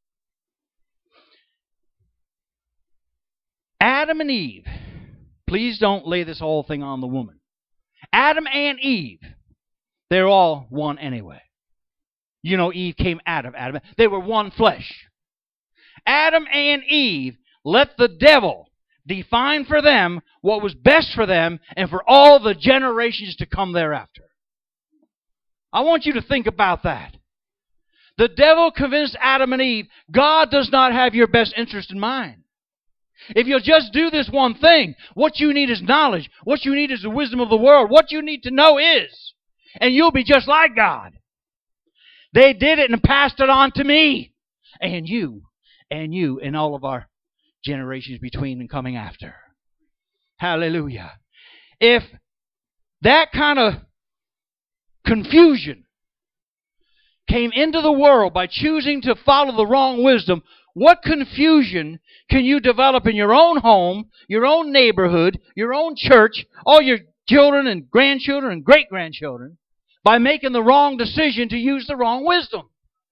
Adam and Eve. Please don't lay this whole thing on the woman. Adam and Eve. They're all one anyway. You know, Eve came out of Adam. They were one flesh. Adam and Eve let the devil define for them what was best for them and for all the generations to come thereafter. I want you to think about that. The devil convinced Adam and Eve, God does not have your best interest in mind. If you'll just do this one thing, what you need is knowledge. What you need is the wisdom of the world. What you need to know is, and you'll be just like God. They did it and passed it on to me, and you, and you, and all of our generations between and coming after. Hallelujah. If that kind of confusion came into the world by choosing to follow the wrong wisdom, what confusion can you develop in your own home, your own neighborhood, your own church, all your children and grandchildren and great-grandchildren by making the wrong decision to use the wrong wisdom?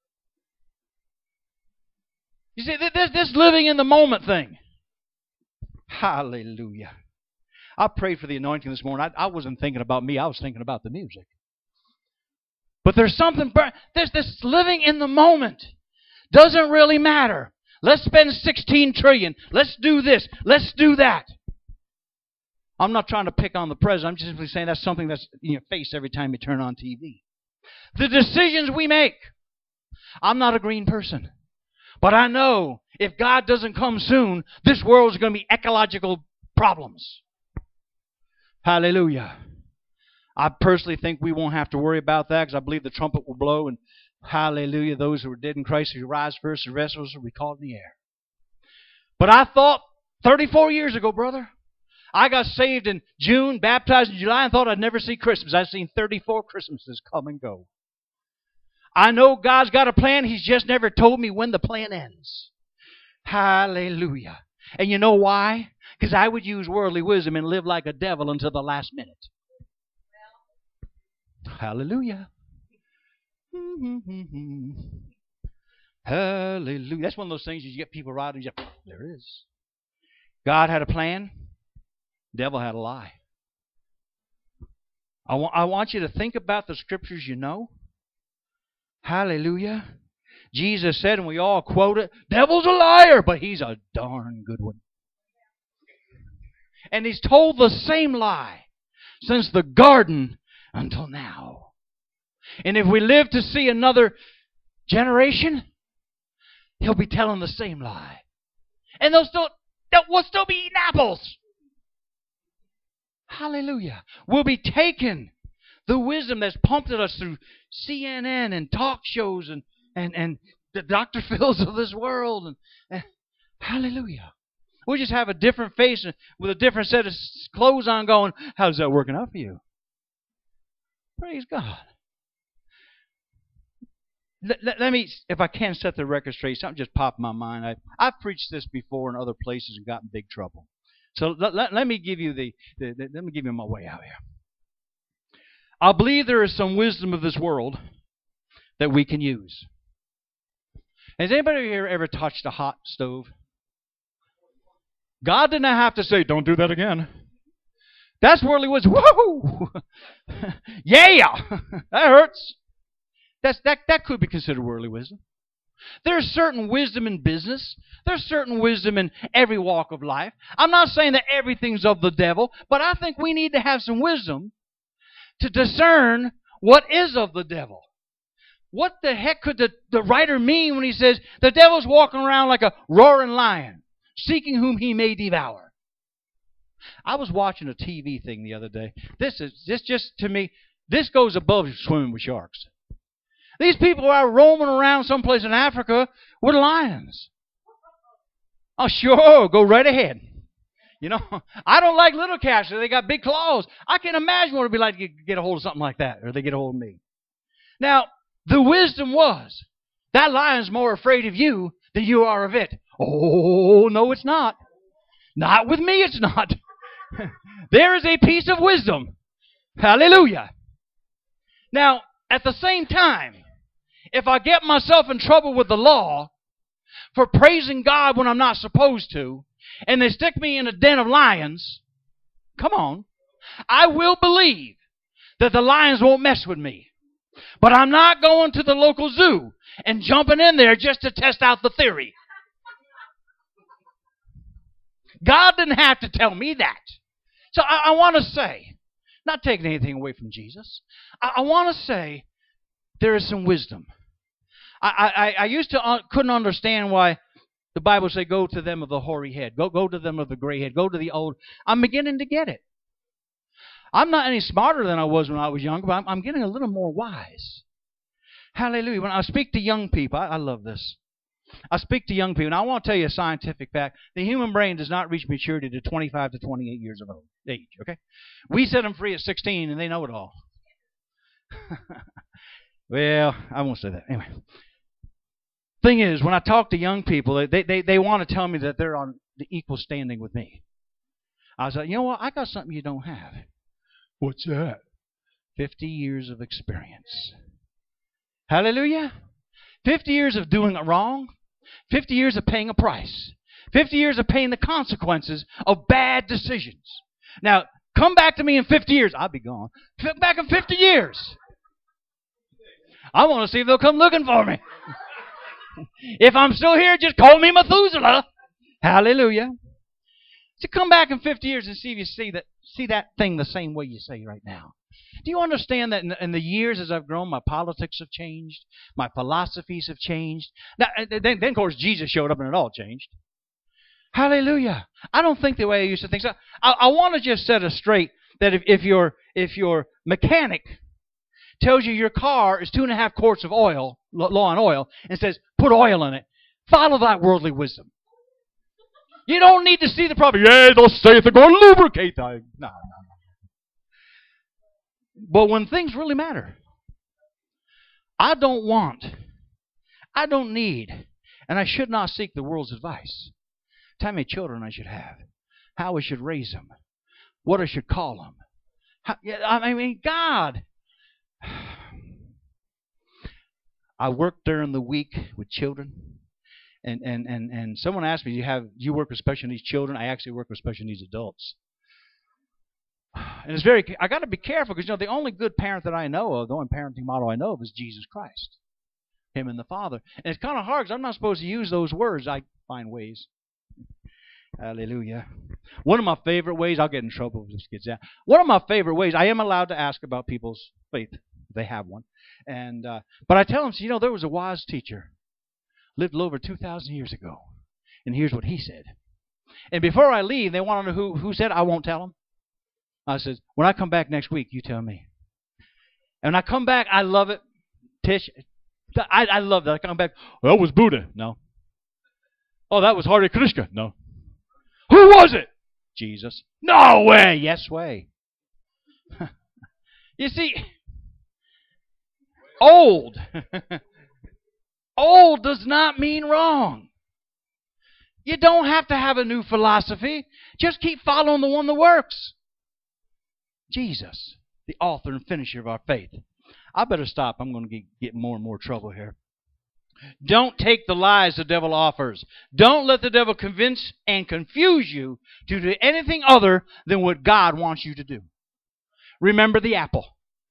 You see, this, this living in the moment thing. Hallelujah. I prayed for the anointing this morning. I, I wasn't thinking about me. I was thinking about the music. But there's something, there's this living in the moment. Doesn't really matter. Let's spend sixteen trillion dollars. Let's do this. Let's do that. I'm not trying to pick on the president. I'm just simply saying that's something that's in your face every time you turn on T V. The decisions we make. I'm not a green person. But I know if God doesn't come soon, this world is going to be ecological problems. Hallelujah. I personally think we won't have to worry about that because I believe the trumpet will blow and hallelujah, those who are dead in Christ who rise first, the rest of us will be caught in the air. But I thought thirty-four years ago, brother, I got saved in June, baptized in July, and thought I'd never see Christmas. I've seen thirty-four Christmases come and go. I know God's got a plan. He's just never told me when the plan ends. Hallelujah. And you know why? Because I would use worldly wisdom and live like a devil until the last minute. Hallelujah. Hallelujah. That's one of those things you get people right and you just, there it is. God had a plan. Devil had a lie. I want, I want you to think about the scriptures you know. Hallelujah. Jesus said, and we all quote it, devil's a liar, but he's a darn good one. And he's told the same lie since the garden until now. And if we live to see another generation, he'll be telling the same lie. And they'll still, they'll, we'll still be eating apples. Hallelujah. We'll be taking the wisdom that's pumped at us through C N N and talk shows and, and, and the Doctor Phils of this world. And, and hallelujah. We'll just have a different face with a different set of clothes on going, how's that working out for you? Praise God. Let, let, let me, if I can set the record straight, something just popped in my mind. I, I've preached this before in other places and got in big trouble. So let, let, let me give you the, the, the let me give you my way out here. I believe there is some wisdom of this world that we can use. Has anybody here ever touched a hot stove? God did not have to say, don't do that again. That's worldly wisdom. Woo! Yeah! That hurts. That's, that, that could be considered worldly wisdom. There's certain wisdom in business. There's certain wisdom in every walk of life. I'm not saying that everything's of the devil, but I think we need to have some wisdom to discern what is of the devil. What the heck could the, the writer mean when he says the devil's walking around like a roaring lion, seeking whom he may devour? I was watching a T V thing the other day. This is this just to me, this goes above swimming with sharks. These people are roaming around someplace in Africa with lions. Oh, sure, go right ahead. You know, I don't like little cats. They got big claws. I can imagine what it would be like to get a hold of something like that, or they get a hold of me. Now, the wisdom was, that lion's more afraid of you than you are of it. Oh, no, it's not. Not with me, it's not. There is a piece of wisdom. Hallelujah. Now, at the same time, if I get myself in trouble with the law for praising God when I'm not supposed to, and they stick me in a den of lions, come on, I will believe that the lions won't mess with me. But I'm not going to the local zoo and jumping in there just to test out the theory. God didn't have to tell me that. So I, I want to say, not taking anything away from Jesus, I, I want to say there is some wisdom. I, I, I used to uh, couldn't understand why the Bible say, go to them of the hoary head. Go, go to them of the gray head. Go to the old. I'm beginning to get it. I'm not any smarter than I was when I was younger, but I'm, I'm getting a little more wise. Hallelujah. When I speak to young people, I, I love this. I speak to young people, and I want to tell you a scientific fact. The human brain does not reach maturity to twenty-five to twenty-eight years of age, okay? We set them free at sixteen, and they know it all. Well, I won't say that. Anyway. Thing is, when I talk to young people, they, they, they want to tell me that they're on the equal standing with me. I was like, you know what? I got something you don't have. What's that? Fifty years of experience. Hallelujah. Fifty years of doing it wrong. Fifty years of paying a price. Fifty years of paying the consequences of bad decisions. Now, come back to me in fifty years. I'll be gone. Back in fifty years. I want to see if they'll come looking for me. If I'm still here, just call me Methuselah. Hallelujah. So come back in fifty years and see if you see that see that thing the same way you say right now. Do you understand that in, in the years as I've grown, my politics have changed, my philosophies have changed? Now, then, then, of course, Jesus showed up and it all changed. Hallelujah. I don't think the way I used to think. So I, I want to just set it straight that if, if you're if you're mechanic tells you your car is two and a half quarts of oil, low on oil, and says, put oil in it, follow that worldly wisdom. You don't need to see the problem. Yeah, thus saith the Lord, lubricate thy... No, no, no. But when things really matter, I don't want, I don't need, and I should not seek the world's advice. Tell how many children I should have, how I should raise them, what I should call them. How, I mean, God. I work during the week with children, and, and, and, and someone asked me, do you, have, do you work with special needs children? I actually work with special needs adults. And it's very, I got to be careful because, you know, the only good parent that I know of, the only parenting model I know of is Jesus Christ, Him and the Father. And it's kind of hard because I'm not supposed to use those words. I find ways. Hallelujah. One of my favorite ways, I'll get in trouble if this gets out. One of my favorite ways, I am allowed to ask about people's faith if they have one. And uh, but I tell them, you know, there was a wise teacher, lived over two thousand years ago, and here's what he said. And before I leave, they want to know who, who said. I won't tell them. I said, when I come back next week, you tell me. And when I come back, I love it. Tish, I, I love that. I come back, well, that was Buddha. No. Oh, that was Hare Krishna. No. Who was it? Jesus. No way. Yes way. You see, old. Old does not mean wrong. You don't have to have a new philosophy. Just keep following the one that works. Jesus, the author and finisher of our faith. I better stop. I'm going to get, get more and more trouble here. Don't take the lies the devil offers. Don't let the devil convince and confuse you to do anything other than what God wants you to do. Remember the apple.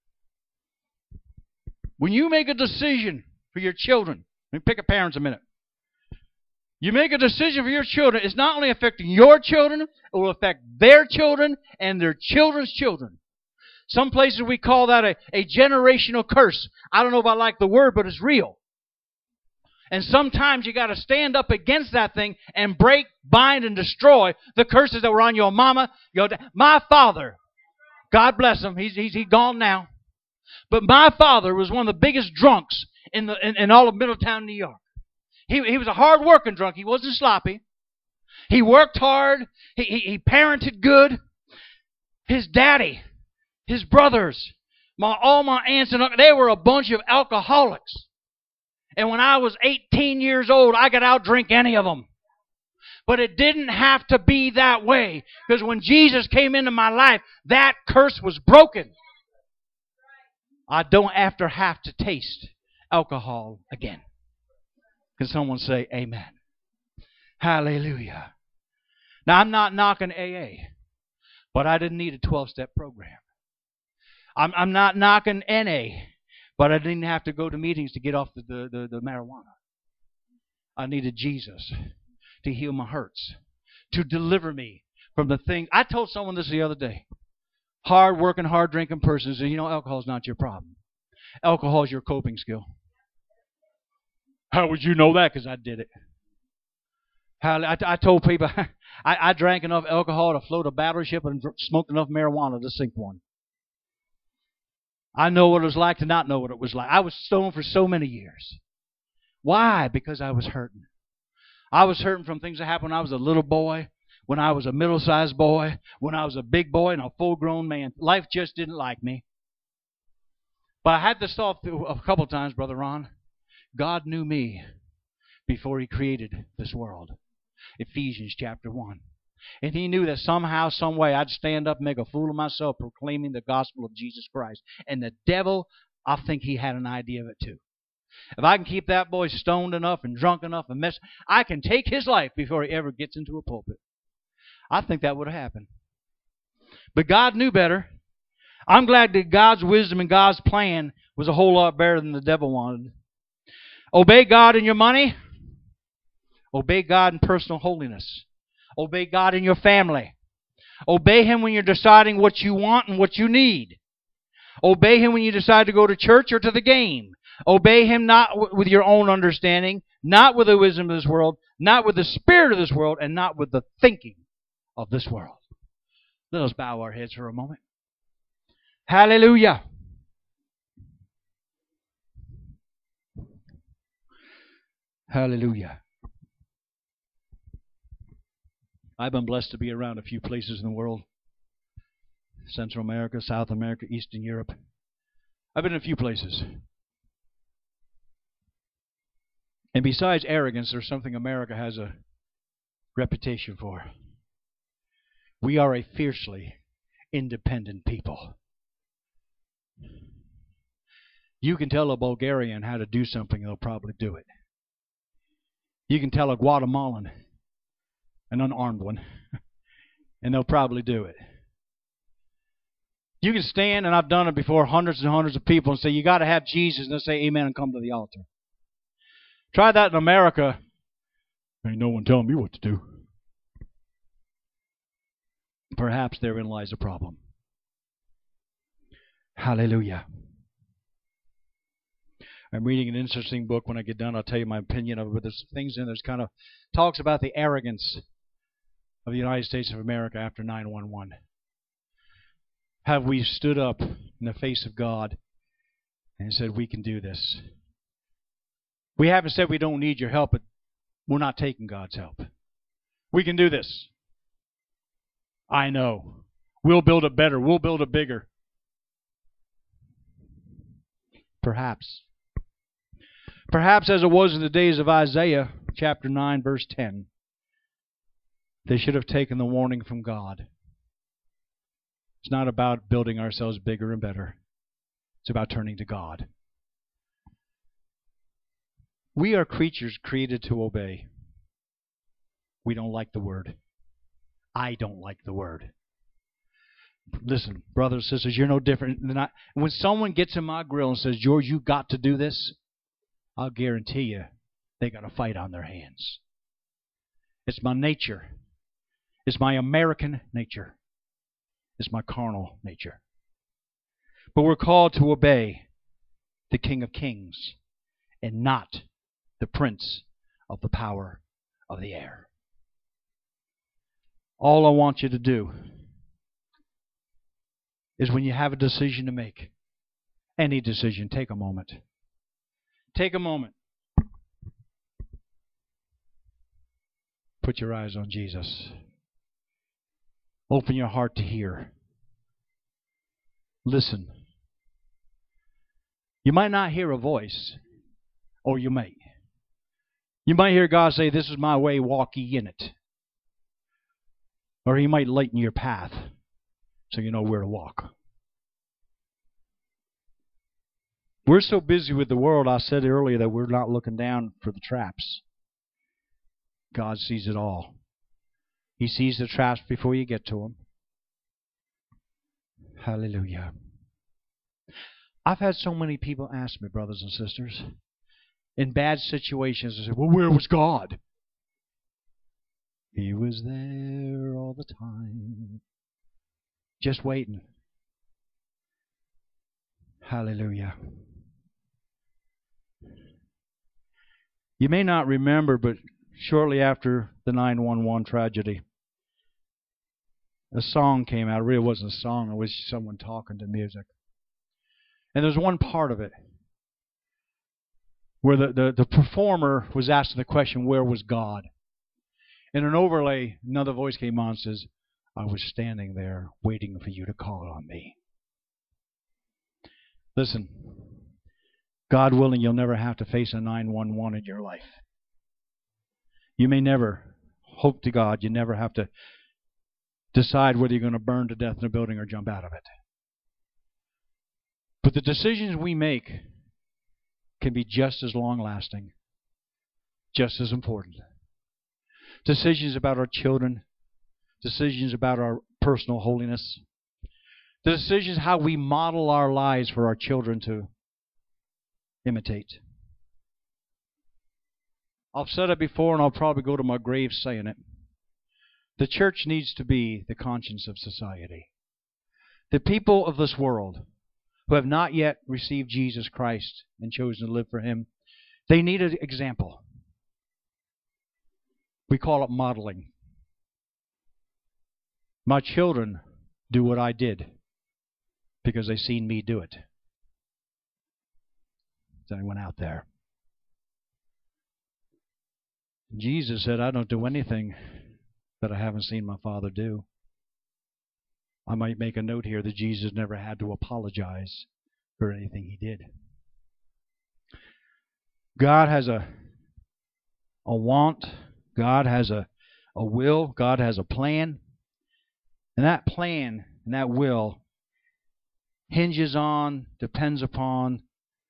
When you make a decision for your children, let me pick up parents a minute. You make a decision for your children, it's not only affecting your children, it will affect their children and their children's children. Some places we call that a, a generational curse. I don't know if I like the word, but it's real. And sometimes you got to stand up against that thing and break, bind, and destroy the curses that were on your mama, your dad. My father, God bless him, he's, he's, he's gone now. But my father was one of the biggest drunks in, the, in, in all of Middletown, New York. He, he was a hard-working drunk. He wasn't sloppy. He worked hard. He, he, he parented good. His daddy, his brothers, my, all my aunts and uncles, they were a bunch of alcoholics. And when I was eighteen years old, I could outdrink any of them. But it didn't have to be that way. Because when Jesus came into my life, that curse was broken. I don't ever have to taste alcohol again. Can someone say amen? Hallelujah. Now, I'm not knocking A A, but I didn't need a twelve-step program. I'm, I'm not knocking N A, but I didn't have to go to meetings to get off the, the, the, the marijuana. I needed Jesus to heal my hurts, to deliver me from the thing. I told someone this the other day. Hard-working, hard-drinking person said, you know, alcohol is not your problem. Alcohol is your coping skill. How would you know that? Because I did it. How, I, I told people, I, I drank enough alcohol to float a battleship and smoked enough marijuana to sink one. I know what it was like to not know what it was like. I was stoned for so many years. Why? Because I was hurting. I was hurting from things that happened when I was a little boy, when I was a middle-sized boy, when I was a big boy and a full-grown man. Life just didn't like me. But I had this thought a couple of times, Brother Ron. God knew me before He created this world. Ephesians chapter one. And He knew that somehow, some way, I'd stand up and make a fool of myself proclaiming the gospel of Jesus Christ. And the devil, I think he had an idea of it too. If I can keep that boy stoned enough and drunk enough and mess, I can take his life before he ever gets into a pulpit. I think that would have happened. But God knew better. I'm glad that God's wisdom and God's plan was a whole lot better than the devil wanted. Obey God in your money. Obey God in personal holiness. Obey God in your family. Obey Him when you're deciding what you want and what you need. Obey Him when you decide to go to church or to the game. Obey Him not with your own understanding, not with the wisdom of this world, not with the spirit of this world, and not with the thinking of this world. Let us bow our heads for a moment. Hallelujah. Hallelujah. I've been blessed to be around a few places in the world. Central America, South America, Eastern Europe. I've been in a few places. And besides arrogance, there's something America has a reputation for. We are a fiercely independent people. You can tell a Bulgarian how to do something, they'll probably do it. You can tell a Guatemalan, an unarmed one, and they'll probably do it. You can stand, and I've done it before, hundreds and hundreds of people, and say, you got to have Jesus, and they'll say amen and come to the altar. Try that in America. Ain't no one telling me what to do. Perhaps therein lies the problem. Hallelujah. I'm reading an interesting book. When I get done, I'll tell you my opinion of it. But there's things in there that kind of talks about the arrogance of the United States of America after nine one one. Have we stood up in the face of God and said, we can do this? We haven't said we don't need your help, but we're not taking God's help. We can do this. I know. We'll build it better. We'll build it bigger. Perhaps. Perhaps as it was in the days of Isaiah, chapter nine, verse ten, they should have taken the warning from God. It's not about building ourselves bigger and better. It's about turning to God. We are creatures created to obey. We don't like the word. I don't like the word. Listen, brothers and sisters, you're no different than I. When someone gets in my grill and says, George, you got to do this, I'll guarantee you they got a fight on their hands. It's my nature. It's my American nature. It's my carnal nature. But we're called to obey the King of Kings and not the prince of the power of the air. All I want you to do is when you have a decision to make, any decision, take a moment. Take a moment. Put your eyes on Jesus. Open your heart to hear. Listen. You might not hear a voice, or you may. You might hear God say, this is my way, walk ye in it. Or He might lighten your path so you know where to walk. We're so busy with the world, I said earlier, that we're not looking down for the traps. God sees it all. He sees the traps before you get to them. Hallelujah. I've had so many people ask me, brothers and sisters, in bad situations, they say, well, where was God? He was there all the time. Just waiting. Hallelujah. You may not remember, but shortly after the nine one one tragedy, a song came out. It really wasn't a song. It was someone talking to music. And there's one part of it where the, the, the performer was asking the question, where was God? In an overlay, another voice came on and says, I was standing there waiting for you to call on me. Listen, God willing, you'll never have to face a nine one one in your life. You may never, hope to God, you never have to decide whether you're going to burn to death in a building or jump out of it. But the decisions we make can be just as long-lasting, just as important. Decisions about our children, decisions about our personal holiness, the decisions how we model our lives for our children to imitate. I've said it before, and I'll probably go to my grave saying it. The church needs to be the conscience of society. The people of this world who have not yet received Jesus Christ and chosen to live for Him, they need an example. We call it modeling. My children do what I did. because they seen me do it. Is anyone out there? Jesus said, I don't do anything that I haven't seen my Father do. I might make a note here that Jesus never had to apologize for anything he did. God has a, a want. God has a, a will. God has a plan. And that plan and that will hinges on, depends upon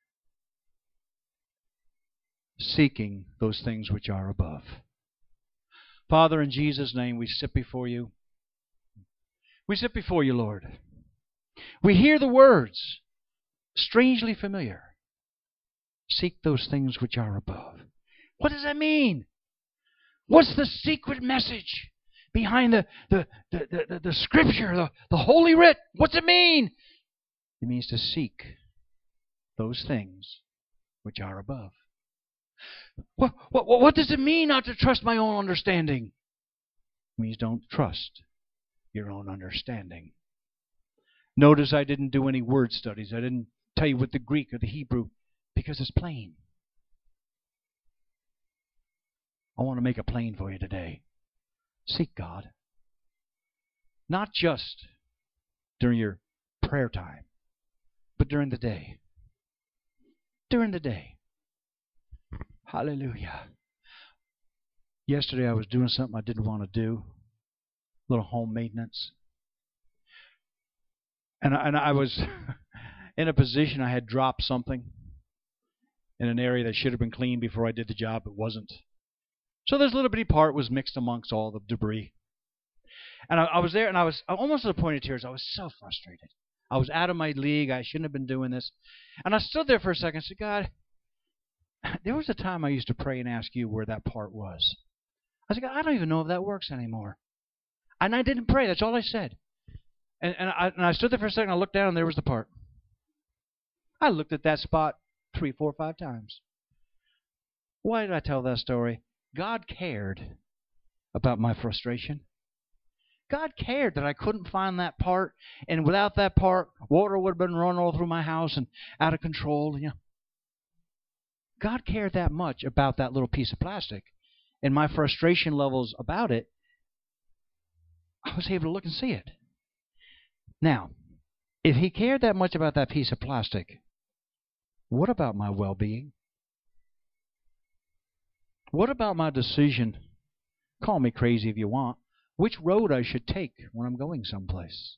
seeking those things which are above. Father, in Jesus' name, we sit before you. We sit before you, Lord. We hear the words, strangely familiar. Seek those things which are above. What does that mean? What's the secret message behind the, the, the, the, the scripture, the, the Holy Writ? What's it mean? It means to seek those things which are above. What, what, what does it mean not to trust my own understanding? It means don't trust your own understanding. Notice I didn't do any word studies. I didn't tell you what the Greek or the Hebrew, because it's plain. I want to make it plain for you today. Seek God. Not just during your prayer time, but during the day. During the day. Hallelujah. Yesterday I was doing something I didn't want to do. A little home maintenance. And I, and I was in a position I had dropped something in an area that should have been cleaned before I did the job. It wasn't. So this little bitty part was mixed amongst all the debris. And I, I was there, and I was almost to the point of tears. I was so frustrated. I was out of my league. I shouldn't have been doing this. And I stood there for a second and said, God, there was a time I used to pray and ask you where that part was. I said, God, I don't even know if that works anymore. And I didn't pray. That's all I said. And, and, I, and I stood there for a second. I looked down, and there was the part. I looked at that spot three, four, five times. Why did I tell that story? God cared about my frustration. God cared that I couldn't find that part, and without that part, water would have been running all through my house and out of control. You know. God cared that much about that little piece of plastic, and my frustration levels about it, I was able to look and see it. Now, if he cared that much about that piece of plastic, what about my well-being? What about my decision, call me crazy if you want, which road I should take when I'm going someplace?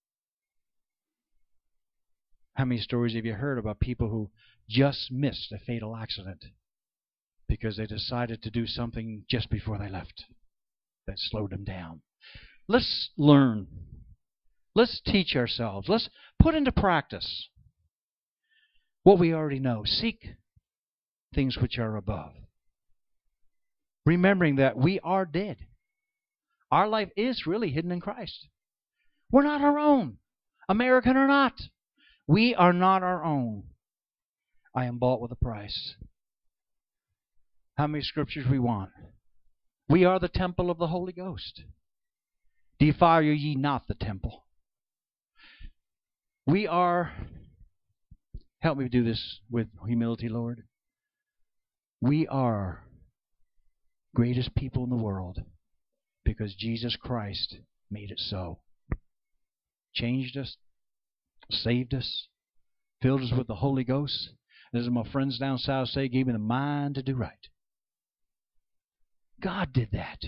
How many stories have you heard about people who just missed a fatal accident because they decided to do something just before they left that slowed them down? Let's learn. Let's teach ourselves. Let's put into practice what we already know. Seek things which are above. Remembering that we are dead. Our life is really hidden in Christ. We're not our own, American or not. We are not our own. I am bought with a price. How many scriptures we want? We are the temple of the Holy Ghost. Defile ye not the temple. We are, help me do this with humility, Lord. We are greatest people in the world because Jesus Christ made it so. Changed us, saved us, filled us with the Holy Ghost. As my friends down south say, gave me the mind to do right. God did that.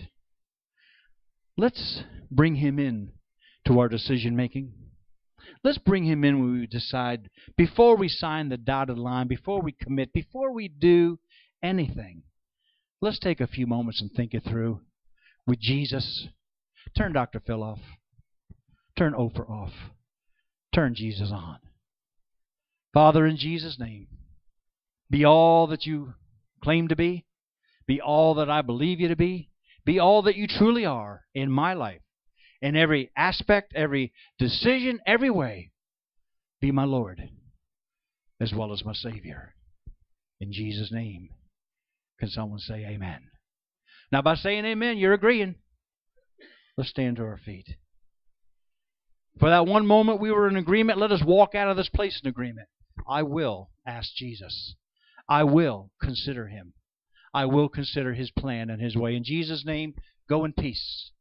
Let's bring him in to our decision making. Let's bring him in when we decide, before we sign the dotted line, before we commit, before we do anything. Let's take a few moments and think it through with Jesus. Turn Doctor Phil off. Turn Oprah off. Turn Jesus on. Father, in Jesus' name, be all that you claim to be. Be all that I believe you to be. Be all that you truly are in my life. In every aspect, every decision, every way. Be my Lord as well as my Savior. In Jesus' name. Can someone say amen? Now, by saying amen, you're agreeing. Let's stand to our feet. For that one moment we were in agreement, let us walk out of this place in agreement. I will ask Jesus. I will consider Him. I will consider His plan and His way. In Jesus' name, go in peace.